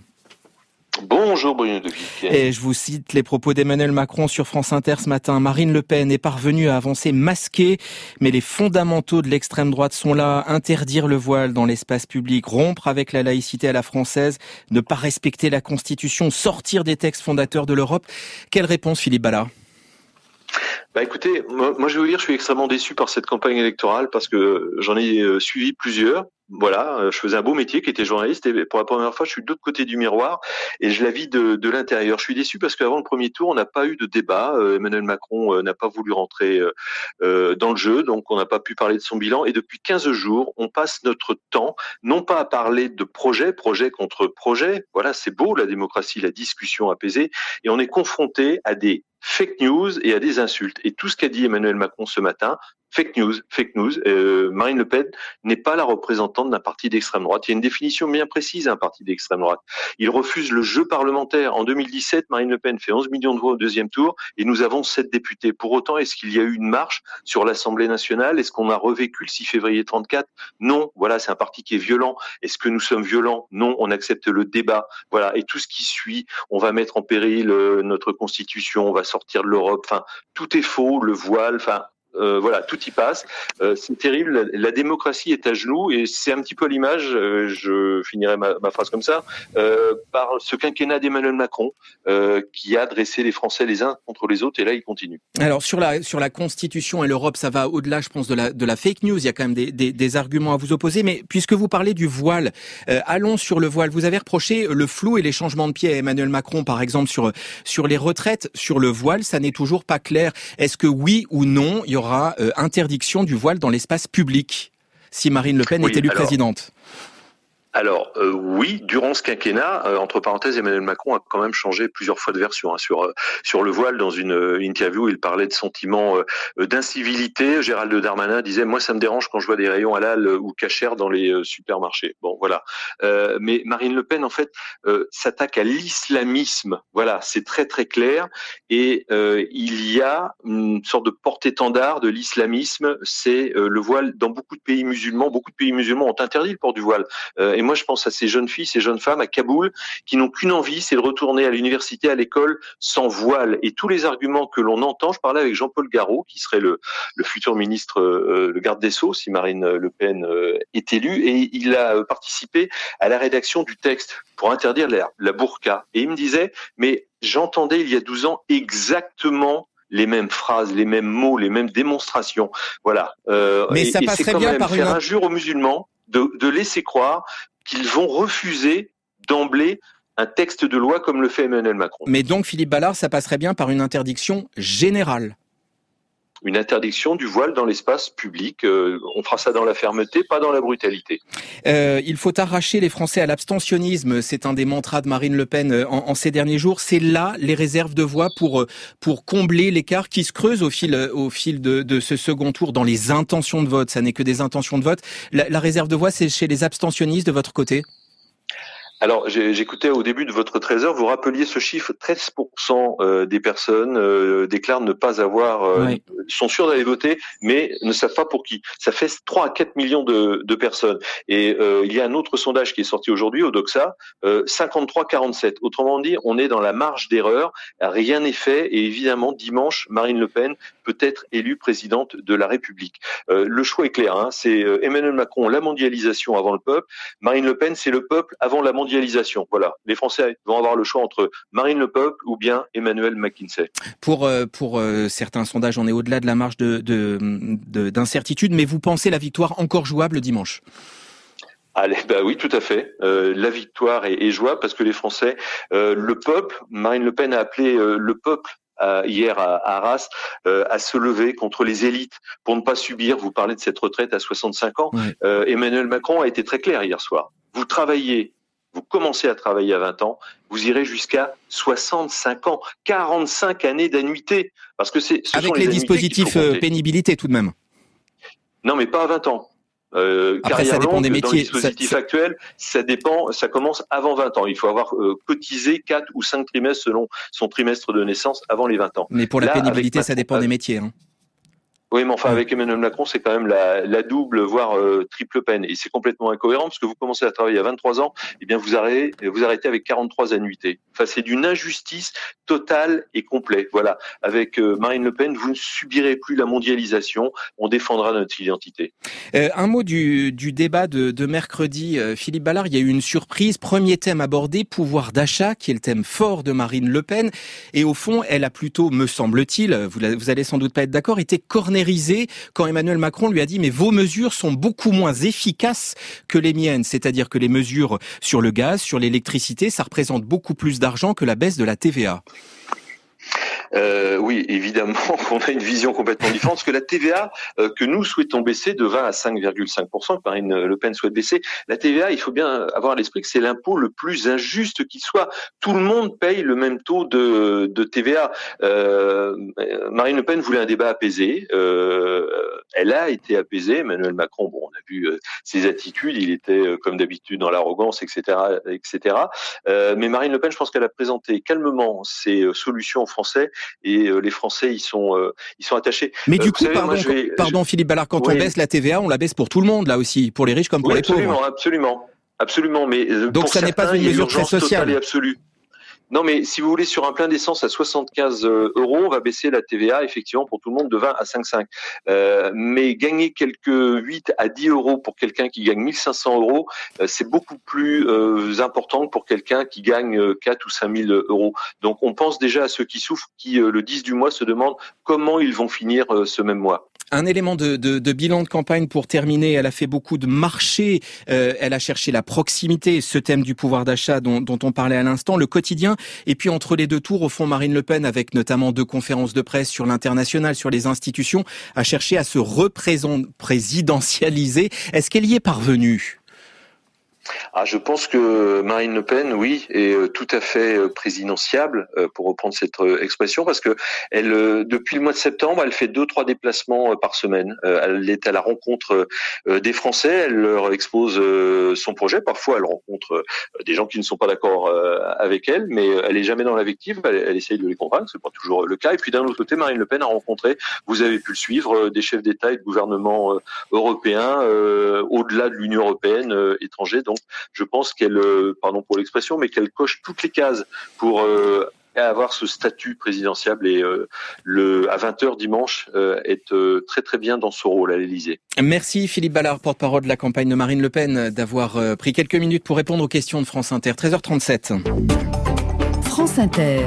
Y: Bonjour Bruno Duvic.
P: Et je vous cite les propos d'Emmanuel Macron sur France Inter ce matin. Marine Le Pen est parvenue à avancer masquée, mais les fondamentaux de l'extrême droite sont là. Interdire le voile dans l'espace public, rompre avec la laïcité à la française, ne pas respecter la Constitution, sortir des textes fondateurs de l'Europe. Quelle réponse Philippe Ballard ?
Y: Bah écoutez, moi, moi je vais vous dire, je suis extrêmement déçu par cette campagne électorale parce que j'en ai euh, suivi plusieurs. Voilà, je faisais un beau métier qui était journaliste et pour la première fois, je suis de l'autre côté du miroir et je la vis de, de l'intérieur. Je suis déçu parce qu'avant le premier tour, on n'a pas eu de débat. Euh, Emmanuel Macron euh, n'a pas voulu rentrer euh, dans le jeu, donc on n'a pas pu parler de son bilan. Et depuis quinze jours, on passe notre temps, non pas à parler de projet, projet contre projet. Voilà, c'est beau la démocratie, la discussion apaisée, et on est confronté à des fake news et à des insultes. Et tout ce qu'a dit Emmanuel Macron ce matin, fake news, fake news. Euh, Marine Le Pen n'est pas la représentante d'un parti d'extrême droite. Il y a une définition bien précise à un parti d'extrême droite. Il refuse le jeu parlementaire. En deux mille dix-sept, Marine Le Pen fait onze millions de voix au deuxième tour et nous avons sept députés. Pour autant, est-ce qu'il y a eu une marche sur l'Assemblée nationale? Est-ce qu'on a revécu le six février trente-quatre? Non. Voilà, c'est un parti qui est violent. Est-ce que nous sommes violents? Non. On accepte le débat. Voilà. Et tout ce qui suit, on va mettre en péril euh, notre constitution, on va sortir de l'Europe. Enfin, tout est faux. Le voile, enfin. Euh, voilà, tout y passe. Euh, c'est terrible. La, la démocratie est à genoux et c'est un petit peu l'image. Euh, je finirai ma, ma phrase comme ça euh, par ce quinquennat d'Emmanuel Macron euh, qui a dressé les Français les uns contre les autres et là il continue.
P: Alors sur la sur la Constitution et l'Europe, ça va au-delà, je pense, de la de la fake news. Il y a quand même des des, des arguments à vous opposer. Mais puisque vous parlez du voile, euh, allons sur le voile. Vous avez reproché le flou et les changements de pied à Emmanuel Macron, par exemple sur sur les retraites, sur le voile, ça n'est toujours pas clair. Est-ce que oui ou non, il y aura aura euh, interdiction du voile dans l'espace public si Marine Le Pen oui, est élue alors, présidente?
Y: Alors euh, oui, durant ce quinquennat, euh, entre parenthèses, Emmanuel Macron a quand même changé plusieurs fois de version hein, sur euh, sur le voile. Dans une euh, interview, il parlait de sentiments euh, d'incivilité. Gérald Darmanin disait: moi, ça me dérange quand je vois des rayons halal ou kasher dans les euh, supermarchés. Bon, voilà. Euh, mais Marine Le Pen, en fait, euh, s'attaque à l'islamisme. Voilà, c'est très très clair. Et euh, il y a une sorte de porte-étendard de l'islamisme. C'est euh, le voile dans beaucoup de pays musulmans. Beaucoup de pays musulmans ont interdit le port du voile. Euh, Et moi, je pense à ces jeunes filles, ces jeunes femmes à Kaboul qui n'ont qu'une envie, c'est de retourner à l'université, à l'école, sans voile. Et tous les arguments que l'on entend, je parlais avec Jean-Paul Garot, qui serait le, le futur ministre, euh, le garde des Sceaux, si Marine Le Pen euh, est élue, et il a participé à la rédaction du texte pour interdire la, la burqa. Et il me disait, mais j'entendais il y a douze ans exactement les mêmes phrases, les mêmes mots, les mêmes démonstrations. Voilà. Euh,
P: mais
Y: et,
P: ça
Y: et
P: passerait
Y: c'est quand
P: bien
Y: même
P: par
Y: faire
P: une
Y: injure aux musulmans de, de laisser croire qu'ils vont refuser d'emblée un texte de loi comme le fait Emmanuel Macron.
P: Mais donc, Philippe Ballard, ça passerait bien par une interdiction générale?
Y: Une interdiction du voile dans l'espace public. Euh, on fera ça dans la fermeté, pas dans la brutalité.
P: Euh, il faut arracher les Français à l'abstentionnisme. C'est un des mantras de Marine Le Pen en, en ces derniers jours. C'est là les réserves de voix pour pour combler l'écart qui se creuse au fil au fil de, de ce second tour dans les intentions de vote. Ça n'est que des intentions de vote. La, la réserve de voix, c'est chez les abstentionnistes de votre côté?
Y: Alors, j'écoutais au début de votre treize heures, vous rappeliez ce chiffre, treize pour cent des personnes euh, déclarent ne pas avoir, euh, oui. sont sûrs d'aller voter, mais ne savent pas pour qui. Ça fait trois à quatre millions de, de personnes. Et euh, il y a un autre sondage qui est sorti aujourd'hui au Doxa, euh, cinquante-trois quarante-sept. Autrement dit, on est dans la marge d'erreur, rien n'est fait, et évidemment, dimanche, Marine Le Pen peut être élue présidente de la République. Euh, le choix est clair, hein, c'est Emmanuel Macron, la mondialisation avant le peuple, Marine Le Pen, c'est le peuple avant la mondialisation. Voilà, les Français vont avoir le choix entre Marine Le Pen ou bien Emmanuel McKinsey.
P: Pour euh, pour euh, certains sondages, on est au-delà de la marge de, de, de d'incertitude, mais vous pensez la victoire encore jouable dimanche?
Y: Allez, bah oui, tout à fait. Euh, la victoire est, est jouable parce que les Français, euh, le peuple, Marine Le Pen a appelé euh, le peuple À, hier à, à Arras, euh, à se lever contre les élites pour ne pas subir. Vous parlez de cette retraite à soixante-cinq ans. Ouais. Euh, Emmanuel Macron a été très clair hier soir. Vous travaillez, vous commencez à travailler à vingt ans, vous irez jusqu'à soixante-cinq ans, quarante-cinq années d'annuité. Parce que c'est ce
P: avec
Y: sont
P: les,
Y: les
P: dispositifs pénibilité tout de même.
Y: Non, mais pas à vingt ans. Euh,
P: Après, ça dépend des métiers.
Y: Dans le dispositif ça, ça... actuel, ça dépend, ça commence avant vingt ans. Il faut avoir euh, cotisé quatre ou cinq trimestres selon son trimestre de naissance avant les vingt ans.
P: Mais pour la Là, pénibilité, ça dépend des métiers. Hein.
Y: Oui, mais enfin, avec Emmanuel Macron, c'est quand même la, la double, voire euh, triple peine. Et c'est complètement incohérent, parce que vous commencez à travailler à vingt-trois ans, eh bien, vous arrêtez, vous arrêtez avec quarante-trois annuités. Enfin, c'est d'une injustice totale et complète. Voilà. Avec euh, Marine Le Pen, vous ne subirez plus la mondialisation. On défendra notre identité.
P: Euh, un mot du, du débat de, de mercredi. Euh, Philippe Ballard, il y a eu une surprise. Premier thème abordé, pouvoir d'achat, qui est le thème fort de Marine Le Pen. Et au fond, elle a plutôt, me semble-t-il, vous, vous allez sans doute pas être d'accord, été cornérée quand Emmanuel Macron lui a dit « mais vos mesures sont beaucoup moins efficaces que les miennes », c'est-à-dire que les mesures sur le gaz, sur l'électricité, ça représente beaucoup plus d'argent que la baisse de la T V A.
Y: Euh, oui, évidemment qu'on a une vision complètement différente, parce que la T V A euh, que nous souhaitons baisser de vingt à cinq virgule cinq pour cent, que Marine Le Pen souhaite baisser, la T V A, il faut bien avoir à l'esprit que c'est l'impôt le plus injuste qui soit. Tout le monde paye le même taux de, de T V A. Euh, Marine Le Pen voulait un débat apaisé. Euh, elle a été apaisée. Emmanuel Macron, bon, on a vu euh, ses attitudes, il était euh, comme d'habitude dans l'arrogance, et cetera, et cetera. Euh, mais Marine Le Pen, je pense qu'elle a présenté calmement ses euh, solutions aux Français. Et euh, les Français, ils sont, euh, ils sont attachés.
P: Mais du euh, coup, savez, pardon, moi, je vais, pardon je... Philippe Ballard, quand oui. on baisse la T V A, on la baisse pour tout le monde, là aussi, pour les riches comme pour
Y: oui,
P: les
Y: absolument,
P: pauvres.
Y: Absolument, absolument. Mais
P: donc,
Y: pour
P: ça
Y: certains,
P: n'est pas une mesure très sociale
Y: et absolue. Non, mais si vous voulez, sur un plein d'essence à soixante-quinze euros, on va baisser la T V A, effectivement, pour tout le monde de vingt à cinq virgule cinq. Euh, mais gagner quelques huit à dix euros pour quelqu'un qui gagne mille cinq cents euros, euh, c'est beaucoup plus euh, important que pour quelqu'un qui gagne quatre ou cinq mille euros. Donc, on pense déjà à ceux qui souffrent, qui, euh, le dix du mois, se demandent comment ils vont finir euh, ce même mois.
P: Un élément de, de, de bilan de campagne pour terminer. Elle a fait beaucoup de marchés. Euh, elle a cherché la proximité, ce thème du pouvoir d'achat dont, dont on parlait à l'instant, le quotidien. Et puis entre les deux tours, au fond, Marine Le Pen, avec notamment deux conférences de presse sur l'international, sur les institutions, a cherché à se représidentialiser. Est-ce qu'elle y est parvenue ?
Y: Ah, je pense que Marine Le Pen, oui, est tout à fait présidentiable, pour reprendre cette expression, parce que elle, depuis le mois de septembre, elle fait deux, trois déplacements par semaine. Elle est à la rencontre des Français, elle leur expose son projet. Parfois, elle rencontre des gens qui ne sont pas d'accord avec elle, mais elle est jamais dans l'invective. Elle, elle essaye de les convaincre, c'est pas toujours le cas. Et puis d'un autre côté, Marine Le Pen a rencontré, vous avez pu le suivre, des chefs d'État et de gouvernement européens, euh, au-delà de l'Union européenne, euh, étrangers. Donc, je pense qu'elle, euh, pardon pour l'expression, mais qu'elle coche toutes les cases pour euh, avoir ce statut présidentiable et euh, le à vingt heures dimanche euh, est euh, très très bien dans ce rôle à l'Élysée.
P: Merci Philippe Ballard, porte-parole de la campagne de Marine Le Pen, d'avoir euh, pris quelques minutes pour répondre aux questions de France Inter. treize heures trente-sept.
I: France Inter,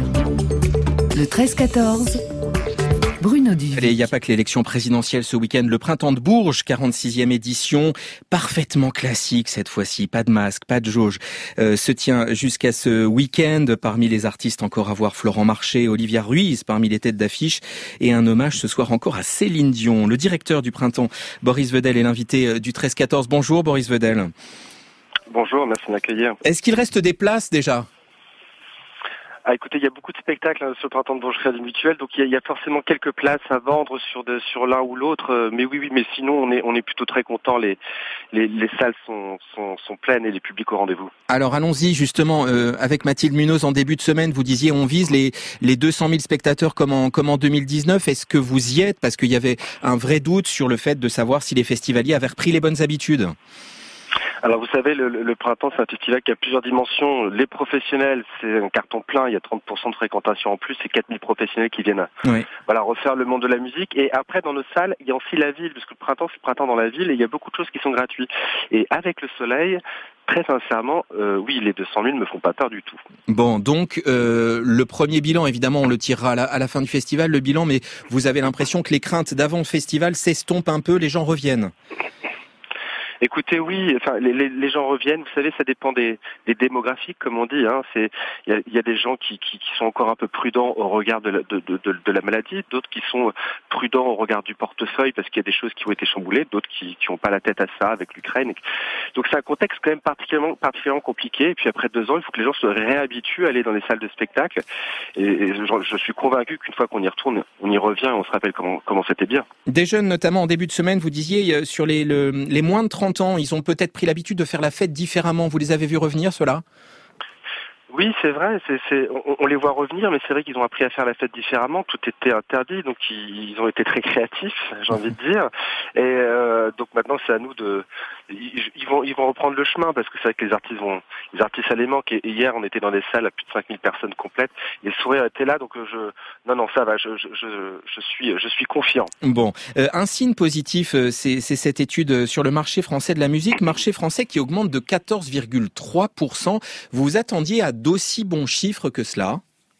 I: le treize quatorze. Bruno Duvic.
P: Allez, il n'y a pas que l'élection présidentielle ce week-end. Le Printemps de Bourges, quarante-sixième édition, parfaitement classique cette fois-ci. Pas de masque, pas de jauge. Euh, se tient jusqu'à ce week-end. Parmi les artistes encore à voir, Florent Marché, Olivia Ruiz, parmi les têtes d'affiche. Et un hommage ce soir encore à Céline Dion. Le directeur du Printemps, Boris Vedel, est l'invité du treize quatorze. Bonjour Boris Vedel.
C: Bonjour, merci de m'accueillir.
P: Est-ce qu'il reste des places déjà ?
C: Ah, écoutez, il y a beaucoup de spectacles hein, sur le printemps de Bourges Crédit Mutuel, donc il y, a, il y a forcément quelques places à vendre sur de, sur l'un ou l'autre. Euh, mais oui, oui, mais sinon on est on est plutôt très content. Les les, les salles sont, sont sont pleines et les publics au rendez-vous.
B: Alors allons-y justement euh, avec Mathilde Munoz en début de semaine. Vous disiez on vise les les deux cent mille spectateurs comme en comme en deux mille dix-neuf. Est-ce que vous y êtes? Parce qu'il y avait un vrai doute sur le fait de savoir si les festivaliers avaient repris les bonnes habitudes.
C: Alors vous savez, le, le printemps, c'est un festival qui a plusieurs dimensions. Les professionnels, c'est un carton plein, il y a trente pour cent de fréquentation en plus, c'est quatre mille professionnels qui viennent
B: oui.
C: voilà, refaire le monde de la musique. Et après, dans nos salles, il y a aussi la ville, parce que le printemps, c'est le printemps dans la ville, et il y a beaucoup de choses qui sont gratuites. Et avec le soleil, très sincèrement, euh, oui, les deux cent mille ne me font pas peur du tout.
B: Bon, donc euh, le premier bilan, évidemment, on le tirera à la, à la fin du festival, le bilan, mais vous avez l'impression que les craintes d'avant le festival s'estompent un peu, les gens reviennent?
C: Écoutez, oui, enfin, les, les, les gens reviennent. Vous savez, ça dépend des, des démographiques, comme on dit. Hein. C'est, il y a, y a des gens qui, qui, qui sont encore un peu prudents au regard de la, de, de, de, de la maladie, d'autres qui sont prudents au regard du portefeuille parce qu'il y a des choses qui ont été chamboulées, d'autres qui qui n'ont pas la tête à ça avec l'Ukraine. Donc c'est un contexte quand même particulièrement, particulièrement compliqué. Et puis après deux ans, il faut que les gens se réhabituent à aller dans les salles de spectacle. Et, et je, je suis convaincu qu'une fois qu'on y retourne, on y revient et on se rappelle comment, comment c'était bien.
B: Des jeunes, notamment en début de semaine, vous disiez sur les, le, les moins de trente ans, ils ont peut-être pris l'habitude de faire la fête différemment. Vous les avez vus revenir, ceux-là ?
C: Oui, c'est vrai, c'est, c'est, on, on les voit revenir, mais c'est vrai qu'ils ont appris à faire la fête différemment. Tout était interdit, donc ils, ils ont été très créatifs, j'ai envie de dire. Et euh, donc maintenant, c'est à nous de, ils, ils vont, ils vont reprendre le chemin parce que c'est vrai que les artistes vont, les artistes ça les manque. Et hier, on était dans des salles à plus de cinq mille personnes complètes. Et le sourire était là, donc je, non, non, ça va, je, je, je, je suis, je suis confiant.
B: Bon, euh, un signe positif, c'est, c'est cette étude sur le marché français de la musique, marché français qui augmente de quatorze virgule trois pour cent. Vous vous attendiez à d'aussi bons chiffres que cela?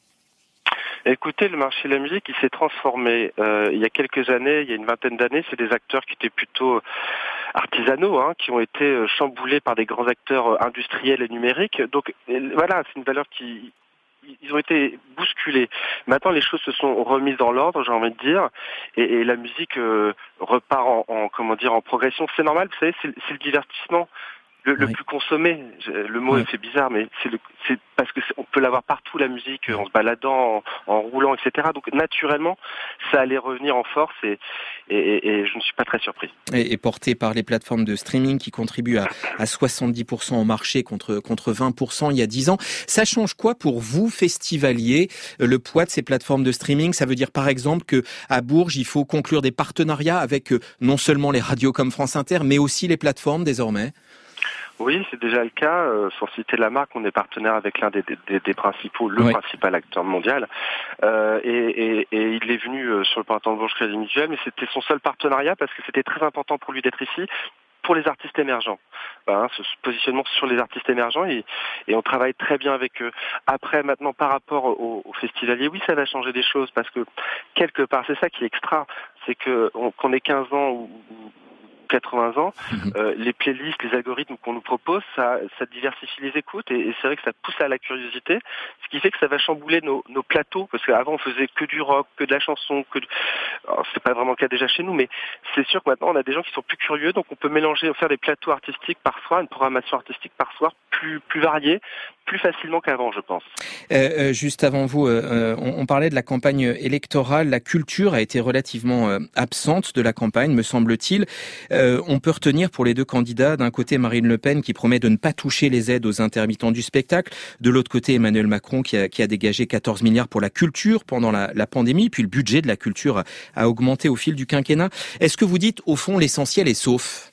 C: Écoutez, le marché de la musique, il s'est transformé. Euh, il y a quelques années, il y a une vingtaine d'années, c'est des acteurs qui étaient plutôt artisanaux, hein, qui ont été chamboulés par des grands acteurs industriels et numériques. Donc voilà, c'est une valeur qui... Ils ont été bousculés. Maintenant, les choses se sont remises dans l'ordre, j'ai envie de dire, et, et la musique euh, repart en, en, comment dire, en progression. C'est normal, vous savez, c'est, c'est le divertissement. Le, le oui. plus consommé, le mot oui. est fait bizarre, mais c'est, le, c'est parce que c'est, on peut l'avoir partout, la musique, en se baladant, en, en roulant, et cetera. Donc naturellement, ça allait revenir en force et, et, et je ne suis pas très surpris.
B: Et, et porté par les plateformes de streaming qui contribuent à, à soixante-dix pour cent au marché contre, contre vingt pour cent il y a dix ans. Ça change quoi pour vous, festivaliers, le poids de ces plateformes de streaming? Ça veut dire par exemple que à Bourges, il faut conclure des partenariats avec non seulement les radios comme France Inter, mais aussi les plateformes désormais?
C: Oui, c'est déjà le cas. Euh, sans citer la marque, on est partenaire avec l'un des, des, des principaux, le oui. principal acteur mondial. Euh, et, et, et il est venu euh, sur le printemps de Bourges Crédit Mutuel, mais c'était son seul partenariat parce que c'était très important pour lui d'être ici pour les artistes émergents. Ben, ce positionnement sur les artistes émergents et, et on travaille très bien avec eux. Après, maintenant, par rapport aux, aux festivaliers, oui, ça va changer des choses parce que quelque part, c'est ça qui est extra, c'est que on, qu'on ait quinze ans ou quatre-vingts ans, euh, les playlists, les algorithmes qu'on nous propose, ça, ça diversifie les écoutes et, et c'est vrai que ça pousse à la curiosité, ce qui fait que ça va chambouler nos, nos plateaux, parce qu'avant on faisait que du rock, que de la chanson, que de... Alors, c'est pas vraiment le cas déjà chez nous, mais c'est sûr que maintenant on a des gens qui sont plus curieux, donc on peut mélanger, faire des plateaux artistiques parfois, une programmation artistique parfois plus plus variée, plus facilement qu'avant, je pense.
B: Euh, euh, juste avant vous, euh, on, on parlait de la campagne électorale. La culture a été relativement euh, absente de la campagne, me semble-t-il. Euh, on peut retenir pour les deux candidats, d'un côté Marine Le Pen qui promet de ne pas toucher les aides aux intermittents du spectacle, de l'autre côté Emmanuel Macron qui a, qui a dégagé quatorze milliards pour la culture pendant la, la pandémie, puis le budget de la culture a, a augmenté au fil du quinquennat. Est-ce que vous dites, au fond, l'essentiel est sauf?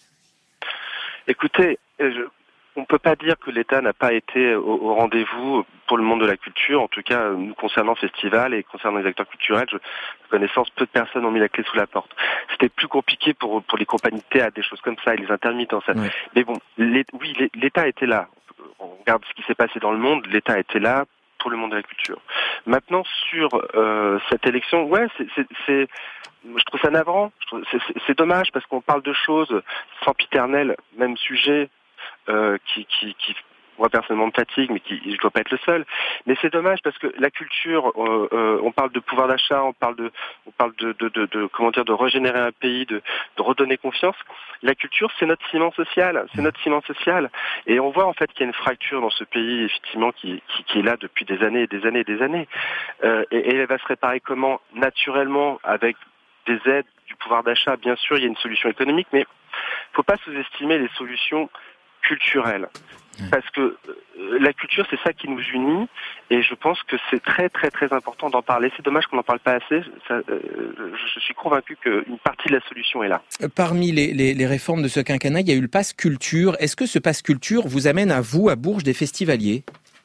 C: Écoutez, je... on ne peut pas dire que l'État n'a pas été au, au rendez-vous pour le monde de la culture. En tout cas, nous concernant festival et concernant les acteurs culturels, je, de connaissance, peu de personnes ont mis la clé sous la porte. C'était plus compliqué pour pour les compagnies de théâtre, des choses comme ça, et les intermittents. Ça. Ouais. Mais bon, les, oui, les, l'État était là. On regarde ce qui s'est passé dans le monde, l'État était là pour le monde de la culture. Maintenant, sur euh, cette élection, ouais, c'est, c'est, c'est je trouve ça navrant. Je trouve, c'est, c'est, c'est dommage parce qu'on parle de choses sempiternelles, même sujet. Euh, qui, qui, qui moi personnellement me fatigue, mais qui je dois pas être le seul. Mais c'est dommage parce que la culture, euh, euh, on parle de pouvoir d'achat, on parle de, on parle de, de, de, de comment dire, de régénérer un pays, de, de redonner confiance. La culture, c'est notre ciment social, c'est notre ciment social. Et on voit en fait qu'il y a une fracture dans ce pays, effectivement, qui, qui, qui est là depuis des années et des années et des années. Euh, et, et elle va se réparer comment? Naturellement, avec des aides, du pouvoir d'achat, bien sûr, il y a une solution économique, mais faut pas sous-estimer les solutions culturelles. Parce que euh, la culture, c'est ça qui nous unit, et je pense que c'est très très très important d'en parler. C'est dommage qu'on n'en parle pas assez. Ça, euh, je suis convaincu qu'une partie de la solution est là.
P: Parmi les, les, les réformes de ce quinquennat, il y a eu le pass culture. Est-ce que ce pass culture vous amène à vous, à Bourges, des festivaliers?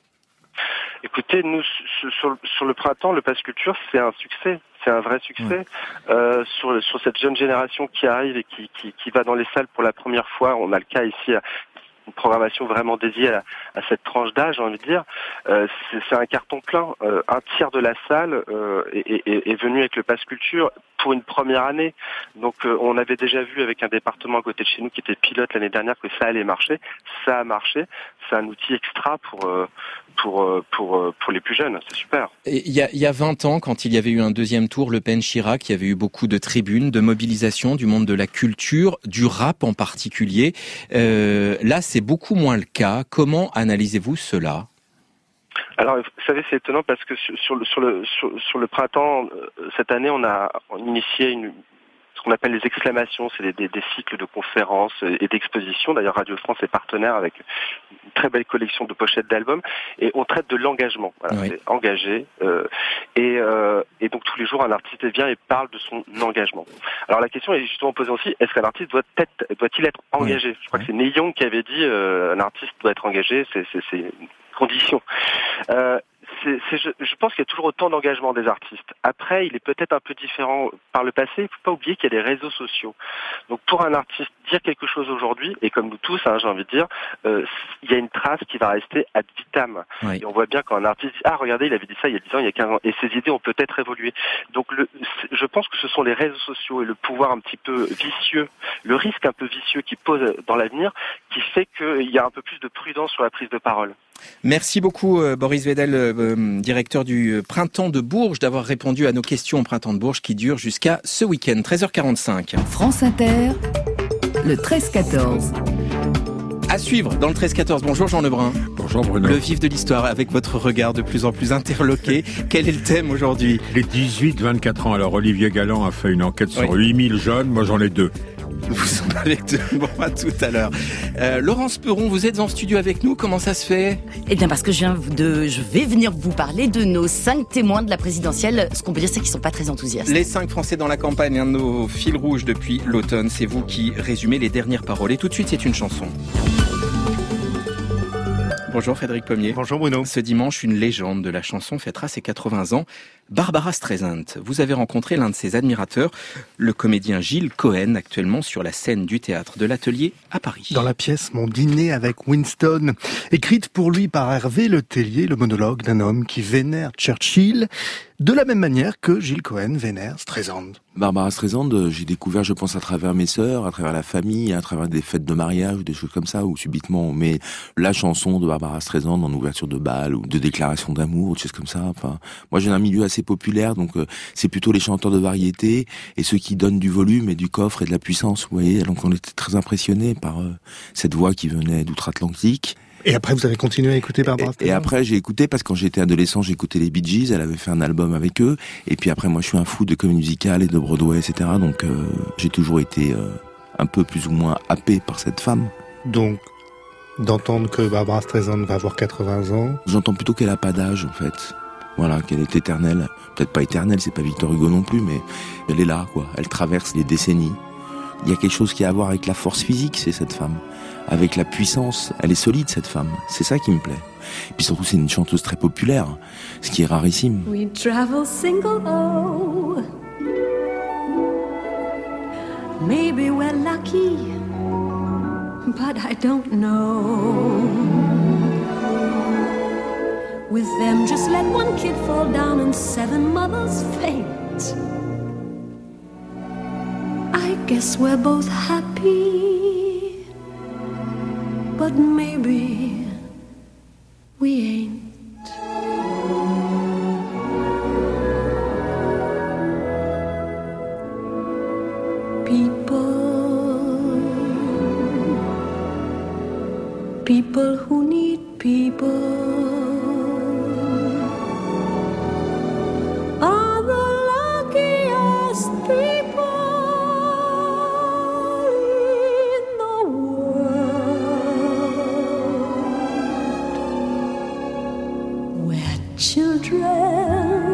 C: Écoutez, nous, sur, sur le printemps, le pass culture, c'est un succès. C'est un vrai succès. Ouais. Euh, sur, sur cette jeune génération qui arrive et qui, qui, qui va dans les salles pour la première fois, on a le cas ici, une programmation vraiment dédiée à, à cette tranche d'âge, j'ai envie de dire. Euh, c'est, c'est un carton plein. Euh, un tiers de la salle euh, est, est, est venu avec le pass culture pour une première année. Donc euh, on avait déjà vu avec un département à côté de chez nous qui était pilote l'année dernière que ça allait marcher. Ça a marché. C'est un outil extra pour euh, pour euh, pour euh, pour les plus jeunes. C'est super.
P: Il y a il y a vingt ans, quand il y avait eu un deuxième tour, Le Pen Chirac, il y avait eu beaucoup de tribunes, de mobilisation du monde de la culture, du rap en particulier. Euh, là, c'est beaucoup moins le cas. Comment analysez-vous cela?
C: Alors, vous savez, c'est étonnant parce que sur, sur le sur le sur, sur le printemps cette année, on a initié une ce qu'on appelle les exclamations, c'est des, des, des cycles de conférences et d'expositions. D'ailleurs, Radio France est partenaire avec une très belle collection de pochettes d'albums, et on traite de l'engagement. Voilà, oui. C'est engagé, euh, et, euh, et donc tous les jours, un artiste vient et parle de son engagement. Alors la question est justement posée aussi, est-ce qu'un artiste doit être, doit-il être engagé? Oui. Je crois oui. que c'est Neil Young qui avait dit euh, un artiste doit être engagé, c'est, c'est, c'est une condition. Euh, C'est, c'est, je, je pense qu'il y a toujours autant d'engagement des artistes. Après, il est peut-être un peu différent par le passé. Il ne faut pas oublier qu'il y a des réseaux sociaux. Donc, pour un artiste, dire quelque chose aujourd'hui, et comme nous tous, hein, j'ai envie de dire, euh, il y a une trace qui va rester ad vitam. Oui. Et on voit bien quand un artiste dit « Ah, regardez, il avait dit ça il y a dix ans, il y a quinze ans. » Et ses idées ont peut-être évolué. Donc, le, je pense que ce sont les réseaux sociaux et le pouvoir un petit peu vicieux, le risque un peu vicieux qui pose dans l'avenir, qui fait qu'il y a un peu plus de prudence sur la prise de parole.
P: Merci beaucoup euh, Boris Wedel, euh, directeur du Printemps de Bourges, d'avoir répondu à nos questions au Printemps de Bourges qui dure jusqu'à ce week-end, treize heures quarante-cinq.
I: France Inter, le treize quatorze.
P: À suivre dans le treize quatorze. Bonjour Jean Lebrun.
D: Bonjour Bruno.
P: Le vif de l'histoire avec votre regard de plus en plus interloqué. Quel est le thème aujourd'hui?
D: Les dix-huit vingt-quatre ans. Alors Olivier Galland a fait une enquête sur oui. huit mille jeunes. Moi j'en ai deux.
P: Vous en avez deux. Bon, à tout à l'heure. Euh, Laurence Perron, vous êtes en studio avec nous. Comment ça se fait?
F: Eh bien, parce que je, viens de, je vais venir vous parler de nos cinq témoins de la présidentielle. Ce qu'on peut dire, c'est qu'ils sont pas très enthousiastes.
P: Les cinq Français dans la campagne, un de nos fils rouges depuis l'automne. C'est vous qui résumez les dernières paroles. Et tout de suite, c'est une chanson. Bonjour Frédéric Pommier.
U: Bonjour Bruno.
P: Ce dimanche, une légende de la chanson fêtera ses quatre-vingts ans. Barbara Streisand. Vous avez rencontré l'un de ses admirateurs, le comédien Gilles Cohen, actuellement sur la scène du théâtre de l'Atelier à Paris.
J: Dans la pièce Mon dîner avec Winston, écrite pour lui par Hervé Le Tellier, le monologue d'un homme qui vénère Churchill, de la même manière que Gilles Cohen vénère Streisand.
K: Barbara Streisand, j'ai découvert, je pense, à travers mes sœurs, à travers la famille, à travers des fêtes de mariage ou des choses comme ça, où subitement on met la chanson de Barbara Streisand en ouverture de bal ou de déclaration d'amour, des choses comme ça. Enfin, moi j'ai un milieu assez populaire, donc euh, c'est plutôt les chanteurs de variété et ceux qui donnent du volume et du coffre et de la puissance, vous voyez. Donc on était très impressionnés par euh, cette voix qui venait d'outre-Atlantique.
J: Et après, vous avez continué à écouter Barbara Streisand?
K: Et après, j'ai écouté, parce que quand j'étais adolescent, j'écoutais les Bee Gees, elle avait fait un album avec eux. Et puis après, moi, je suis un fou de comédie musicale et de Broadway, et cetera. Donc, euh, j'ai toujours été euh, un peu plus ou moins happé par cette femme.
J: Donc, d'entendre que Barbara Streisand va avoir quatre-vingts ans?
K: J'entends plutôt qu'elle a pas d'âge, en fait. Voilà, qu'elle est éternelle. Peut-être pas éternelle, c'est pas Victor Hugo non plus, mais elle est là, quoi. Elle traverse les décennies. Il y a quelque chose qui a à voir avec la force physique, c'est cette femme. Avec la puissance, elle est solide cette femme, c'est ça qui me plaît. Et puis surtout c'est une chanteuse très populaire, ce qui est rarissime.
M: We travel single, oh. Maybe we're lucky, but I don't know. With them just let one kid fall down and seven mothers faint. I guess we're both happy. But maybe we ain't. People, people who need people are the luckiest people in the world. We're children.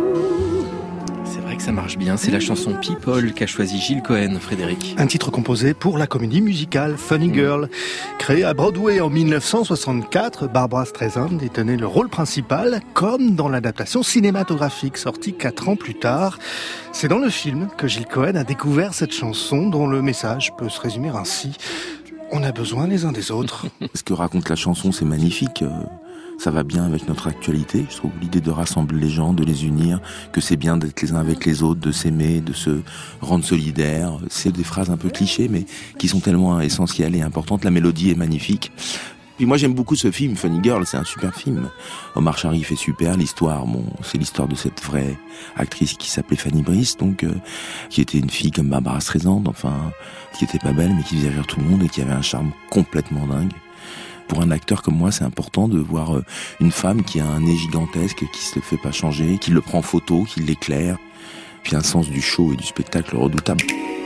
P: Ça marche bien, c'est la chanson People qu'a choisi Gilles Cohen, Frédéric.
J: Un titre composé pour la comédie musicale Funny Girl. Créée à Broadway en dix-neuf cent soixante-quatre, Barbra Streisand y tenait le rôle principal, comme dans l'adaptation cinématographique sortie quatre ans plus tard. C'est dans le film que Gilles Cohen a découvert cette chanson dont le message peut se résumer ainsi. On a besoin les uns des autres.
K: Ce que raconte la chanson, c'est magnifique. Ça va bien avec notre actualité. Je trouve l'idée de rassembler les gens, de les unir, que c'est bien d'être les uns avec les autres, de s'aimer, de se rendre solidaires. C'est des phrases un peu clichés, mais qui sont tellement essentielles et importantes. La mélodie est magnifique. Puis moi j'aime beaucoup ce film, Funny Girl, c'est un super film. Omar Sharif est super, l'histoire, bon, c'est l'histoire de cette vraie actrice qui s'appelait Fanny Brice, donc euh, qui était une fille comme Barbra Streisand, enfin, qui était pas belle mais qui faisait rire tout le monde et qui avait un charme complètement dingue. Pour un acteur comme moi, c'est important de voir une femme qui a un nez gigantesque, qui se le fait pas changer, qui le prend en photo, qui l'éclaire, puis un sens du show et du spectacle redoutable.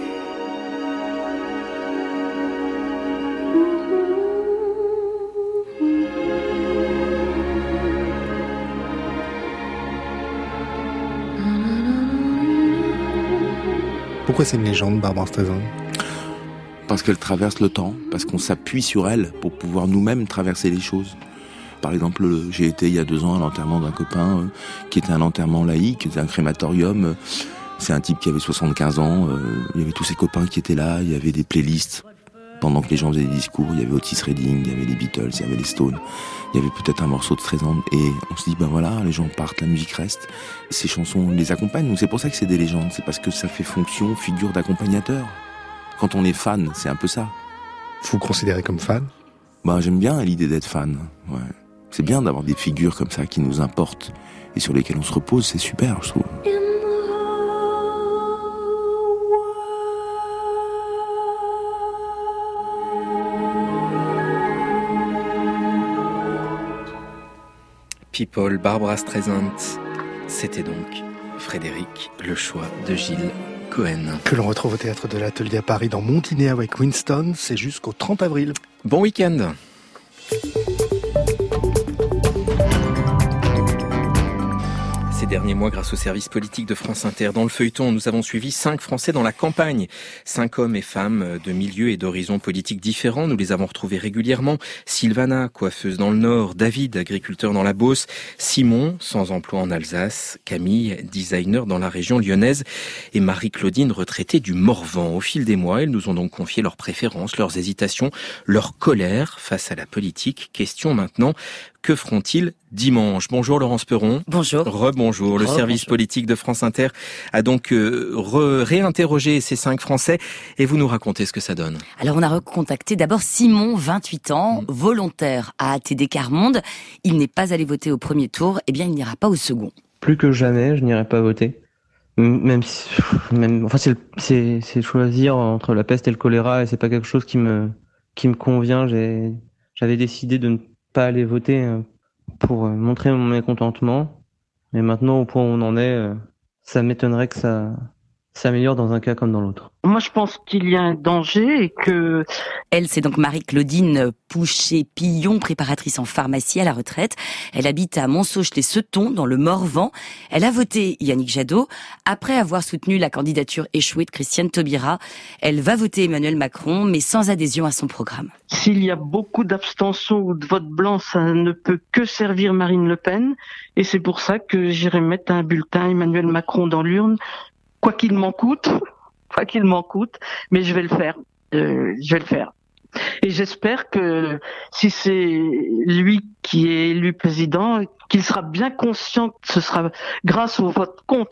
J: Pourquoi c'est une légende, Barbra Streisand ?
K: Parce qu'elle traverse le temps, parce qu'on s'appuie sur elle pour pouvoir nous-mêmes traverser les choses. Par exemple, j'ai été il y a deux ans à l'enterrement d'un copain euh, qui était un enterrement laïque, c'était un crématorium. C'est un type qui avait soixante-quinze ans, euh, il y avait tous ses copains qui étaient là, il y avait des playlists. Pendant que les gens faisaient des discours, il y avait Otis Redding, il y avait les Beatles, il y avait les Stones, il y avait peut-être un morceau de Streisand. Et on se dit, ben voilà, les gens partent, la musique reste. Ces chansons les accompagnent, donc c'est pour ça que c'est des légendes. C'est parce que ça fait fonction, figure d'accompagnateur. Quand on est fan, c'est un peu ça.
J: Vous vous considérez comme fan ?
K: Bah, j'aime bien l'idée d'être fan. Ouais. C'est bien d'avoir des figures comme ça qui nous importent et sur lesquelles on se repose, c'est super, je trouve.
P: People, Barbra Streisand, c'était donc Frédéric, le choix de Gilles Cohen.
J: Que l'on retrouve au théâtre de l'Atelier à Paris dans Montiné avec Winston, c'est jusqu'au trente avril.
P: Bon week-end. Ces derniers mois, grâce au service politique de France Inter, dans le feuilleton, nous avons suivi cinq Français dans la campagne. Cinq hommes et femmes de milieux et d'horizons politiques différents. Nous les avons retrouvés régulièrement. Sylvana, coiffeuse dans le Nord. David, agriculteur dans la Beauce. Simon, sans emploi en Alsace. Camille, designer dans la région lyonnaise. Et Marie-Claudine, retraitée du Morvan. Au fil des mois, elles nous ont donc confié leurs préférences, leurs hésitations, leur colère face à la politique. Question maintenant, que feront-ils dimanche? Bonjour Laurence Perron.
F: Bonjour.
P: Rebonjour. Le
F: Re
P: service
F: bonjour.
P: politique de France Inter a donc euh, re- réinterrogé ces cinq Français et vous nous racontez ce que ça donne.
F: Alors on a recontacté d'abord Simon, vingt-huit ans, mmh. volontaire à A T D Quart Monde. Il n'est pas allé voter au premier tour, eh bien il n'ira pas au second.
L: Plus que jamais, je n'irai pas voter. Même si, même, enfin c'est, c'est, c'est choisir entre la peste et le choléra et c'est pas quelque chose qui me, qui me convient. J'ai, j'avais décidé de ne pas aller voter pour montrer mon mécontentement. Mais maintenant, au point où on en est, ça m'étonnerait que ça s'améliore dans un cas comme dans l'autre.
N: Moi, je pense qu'il y a un danger et que...
F: Elle, c'est donc Marie-Claudine Pouchet-Pillon, préparatrice en pharmacie à la retraite. Elle habite à Montsauche-les-Seton, dans le Morvan. Elle a voté Yannick Jadot. Après avoir soutenu la candidature échouée de Christiane Taubira, elle va voter Emmanuel Macron, mais sans adhésion à son programme.
N: S'il y a beaucoup d'abstention ou de vote blanc, ça ne peut que servir Marine Le Pen. Et c'est pour ça que j'irai mettre un bulletin Emmanuel Macron dans l'urne, quoi qu'il m'en coûte, quoi qu'il m'en coûte, mais je vais le faire. Euh, je vais le faire. Et j'espère que si c'est lui qui est élu président, qu'il sera bien conscient que ce sera grâce au vote contre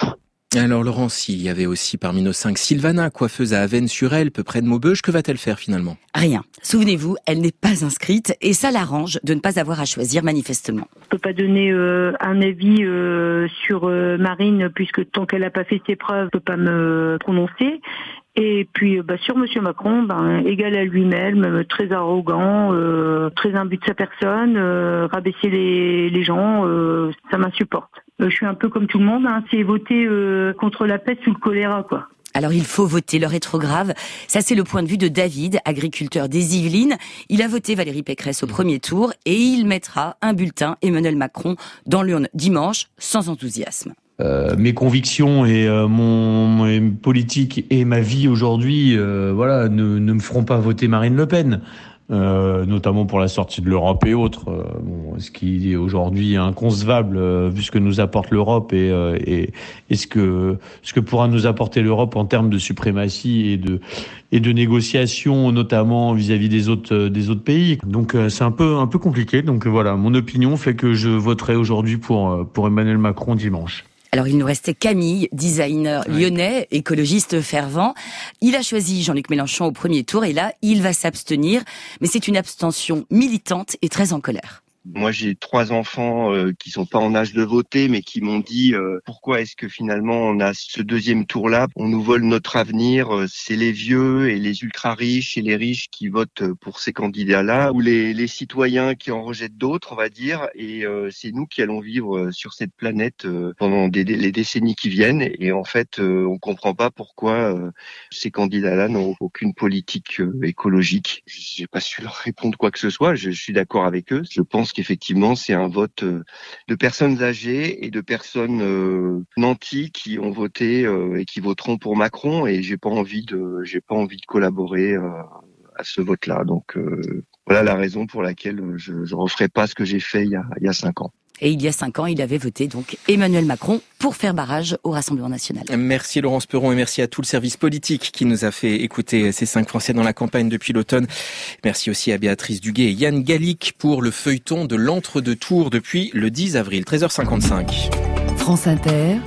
P: Alors Laurence, il y avait aussi parmi nos cinq Sylvana, coiffeuse à Avesnes-sur-Helpe, peu près de Maubeuge. Que va-t-elle faire finalement ?
F: Rien. Souvenez-vous, elle n'est pas inscrite et ça l'arrange de ne pas avoir à choisir manifestement.
G: Je peux pas donner euh, un avis euh, sur euh, Marine puisque tant qu'elle n'a pas fait ses preuves, je peux pas me prononcer. Et puis bah, sur Monsieur Macron, ben, égal à lui-même, très arrogant, euh, très imbu de sa personne, euh, rabaisser les, les gens, euh, ça m'insupporte. Euh, je suis un peu comme tout le monde, hein, c'est voter euh, contre la peste ou le choléra, quoi.
F: Alors il faut voter, l'heure est trop grave. Ça c'est le point de vue de David, agriculteur des Yvelines. Il a voté Valérie Pécresse au premier tour et il mettra un bulletin Emmanuel Macron dans l'urne dimanche sans enthousiasme.
O: Euh, mes convictions et euh, mon, mon politique et ma vie aujourd'hui, euh, voilà, ne, ne me feront pas voter Marine Le Pen, euh, notamment pour la sortie de l'Europe et autres. Euh, bon, ce qui est aujourd'hui inconcevable euh, vu ce que nous apporte l'Europe et, euh, et, et ce que ce que pourra nous apporter l'Europe en termes de suprématie et de et de négociations, notamment vis-à-vis des autres des autres pays. Donc euh, c'est un peu un peu compliqué. Donc euh, voilà, mon opinion fait que je voterai aujourd'hui pour pour Emmanuel Macron dimanche.
F: Alors, il nous restait Camille, designer lyonnais, écologiste fervent. Il a choisi Jean-Luc Mélenchon au premier tour et là, il va s'abstenir. Mais c'est une abstention militante et très en colère.
Q: Moi, j'ai trois enfants euh, qui sont pas en âge de voter, mais qui m'ont dit euh, pourquoi est-ce que finalement on a ce deuxième tour-là, on nous vole notre avenir. Euh, c'est les vieux et les ultra riches et les riches qui votent pour ces candidats-là, ou les, les citoyens qui en rejettent d'autres, on va dire. Et euh, c'est nous qui allons vivre sur cette planète euh, pendant des, des, les décennies qui viennent. Et en fait, euh, on comprend pas pourquoi euh, ces candidats-là n'ont aucune politique euh, écologique. J'ai pas su leur répondre quoi que ce soit. Je, je suis d'accord avec eux. Je pense qu'effectivement, c'est un vote de personnes âgées et de personnes euh, nantis qui ont voté euh, et qui voteront pour Macron. Et j'ai pas envie de, j'ai pas envie de collaborer euh, à ce vote-là. Donc euh, voilà la raison pour laquelle je ne referai pas ce que j'ai fait il y a, il y a cinq ans.
F: Et il y a cinq ans, il avait voté donc Emmanuel Macron pour faire barrage au Rassemblement national.
P: Merci Laurence Perron et merci à tout le service politique qui nous a fait écouter ces cinq Français dans la campagne depuis l'automne. Merci aussi à Béatrice Duguay et Yann Gallic pour le feuilleton de l'entre-deux-tours depuis le dix avril, treize heures cinquante-cinq.
I: France Inter.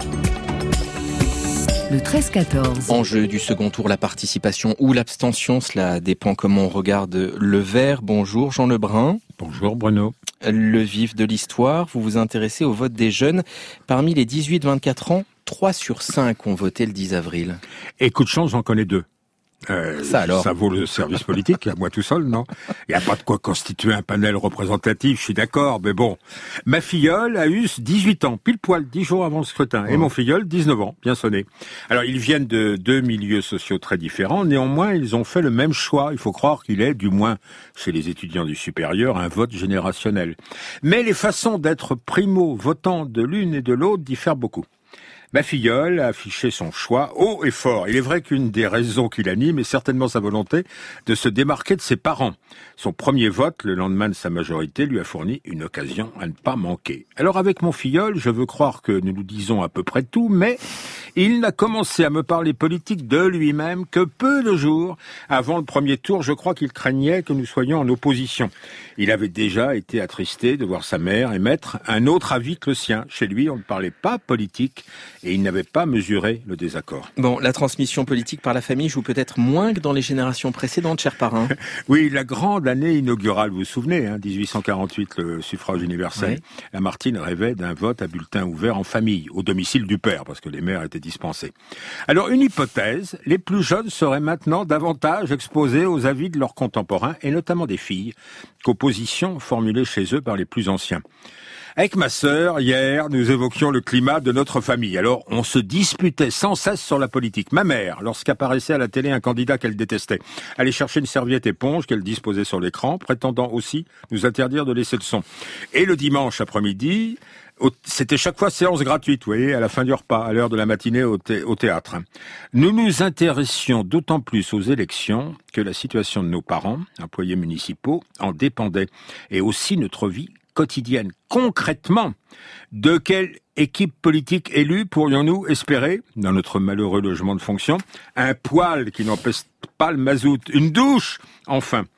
I: Le treize quatorze.
P: Enjeu du second tour, la participation ou l'abstention, cela dépend comment on regarde le verre. Bonjour Jean Lebrun.
D: Bonjour Bruno.
P: Le vif de l'histoire, vous vous intéressez au vote des jeunes. Parmi les dix-huit vingt-quatre ans, trois sur cinq ont voté le dix avril.
D: Et coup de chance, j'en connais deux. Euh,
P: ça alors
D: Ça vaut le service politique, à moi tout seul, non? Il n'y a pas de quoi constituer un panel représentatif, je suis d'accord, mais bon. Ma filleule a eu dix-huit ans, pile poil, dix jours avant le scrutin. Oh. Et mon filleul, dix-neuf ans, bien sonné. Alors, ils viennent de deux milieux sociaux très différents, néanmoins, ils ont fait le même choix. Il faut croire qu'il est, du moins chez les étudiants du supérieur, un vote générationnel. Mais les façons d'être primo-votants de l'une et de l'autre diffèrent beaucoup. Ma filleule a affiché son choix haut et fort. Il est vrai qu'une des raisons qui l'anime est certainement sa volonté de se démarquer de ses parents. Son premier vote, le lendemain de sa majorité, lui a fourni une occasion à ne pas manquer. Alors avec mon filleul, je veux croire que nous nous disons à peu près tout, mais il n'a commencé à me parler politique de lui-même que peu de jours avant le premier tour. Je crois qu'il craignait que nous soyons en opposition. Il avait déjà été attristé de voir sa mère émettre un autre avis que le sien. Chez lui, on ne parlait pas politique et il n'avait pas mesuré le désaccord.
P: Bon, la transmission politique par la famille joue peut-être moins que dans les générations précédentes, cher parrain.
D: Oui, la grande année inaugurale, vous vous souvenez, hein, dix-huit cent quarante-huit, le suffrage universel. Oui. Lamartine rêvait d'un vote à bulletin ouvert en famille, au domicile du père, parce que les mères étaient dispensées. Alors, une hypothèse, les plus jeunes seraient maintenant davantage exposés aux avis de leurs contemporains, et notamment des filles, qu'opposition formulée chez eux par les plus anciens. Avec ma sœur, hier, nous évoquions le climat de notre famille. Alors, on se disputait sans cesse sur la politique. Ma mère, lorsqu'apparaissait à la télé un candidat qu'elle détestait, allait chercher une serviette éponge qu'elle disposait sur l'écran, prétendant aussi nous interdire de laisser le son. Et le dimanche après-midi, c'était chaque fois séance gratuite, vous voyez, à la fin du repas, à l'heure de la matinée au, thé- au théâtre. Nous nous intéressions d'autant plus aux élections que la situation de nos parents, employés municipaux, en dépendait. Et aussi notre vie quotidienne. Concrètement, de quelle équipe politique élue pourrions-nous espérer, dans notre malheureux logement de fonction, un poêle qui n'empêche pas le mazout, une douche, enfin.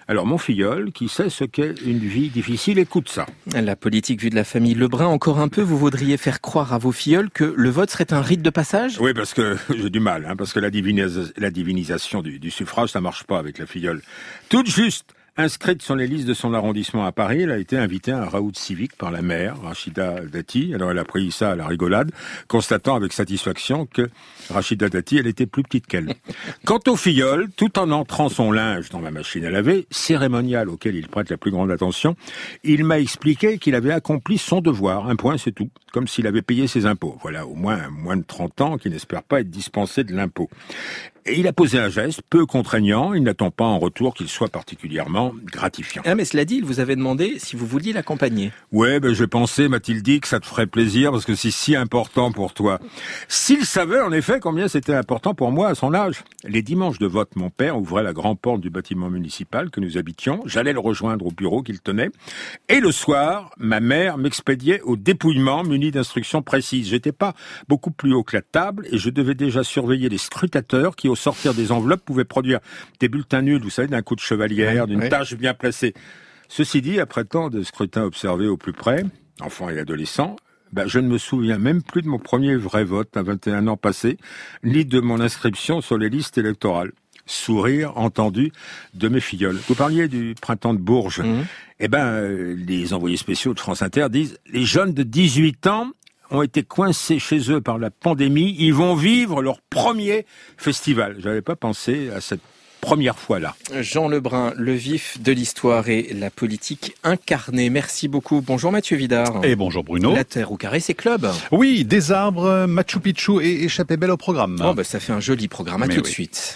D: Alors mon filleul, qui sait ce qu'est une vie difficile, écoute ça.
P: La politique vue de la famille Lebrun, encore un peu, vous voudriez faire croire à vos filleuls que le vote serait un rite de passage ?
D: Oui, parce que j'ai du mal, hein, parce que la, divinis- la divinisation du, du suffrage, ça marche pas avec la filleule. Toute juste inscrite sur les listes de son arrondissement à Paris, elle a été invitée à un raout civique par la maire, Rachida Dati. Alors elle a pris ça à la rigolade, constatant avec satisfaction que Rachida Dati, elle était plus petite qu'elle. Quant au filleul, tout en entrant son linge dans ma machine à laver, cérémonial auquel il prête la plus grande attention, il m'a expliqué qu'il avait accompli son devoir, un point c'est tout, comme s'il avait payé ses impôts. Voilà, au moins moins de trente ans qui n'espère pas être dispensé de l'impôt. Et il a posé un geste peu contraignant, il n'attend pas en retour qu'il soit particulièrement gratifiant.
P: Ah mais cela dit, il vous avait demandé si vous vouliez l'accompagner.
D: Ouais, ben j'ai pensé, m'a-t-il dit, que ça te ferait plaisir parce que c'est si important pour toi. S'il savait en effet combien c'était important pour moi à son âge. Les dimanches de vote, mon père ouvrait la grande porte du bâtiment municipal que nous habitions, j'allais le rejoindre au bureau qu'il tenait, et le soir, ma mère m'expédiait au dépouillement muni d'instructions précises. J'étais pas beaucoup plus haut que la table et je devais déjà surveiller les scrutateurs qui au sortir des enveloppes pouvaient produire des bulletins nuls, vous savez, d'un coup de chevalière, d'une
X: oui.
D: tâche bien placée. Ceci dit, après tant de scrutins observés au plus près, enfants et adolescents, ben, je ne me souviens même plus de mon premier vrai vote à vingt et un ans passés, ni de mon inscription sur les listes électorales. Sourire entendu de mes filleuls. Vous parliez du printemps de Bourges. Mmh. Eh ben, euh, les envoyés spéciaux de France Inter disent « Les jeunes de dix-huit ans ont été coincés chez eux par la pandémie, ils vont vivre leur premier festival. » J'avais pas pensé à cette première fois-là.
P: Jean Lebrun, le vif de l'histoire et la politique incarnée. Merci beaucoup. Bonjour Mathieu Vidard.
E: Et bonjour Bruno.
P: La Terre au carré, c'est club.
E: Oui, des arbres, Machu Picchu et échappée belle au programme.
P: Oh, bah, ça fait un joli programme. À
E: Mais
P: tout
E: oui.
P: de suite.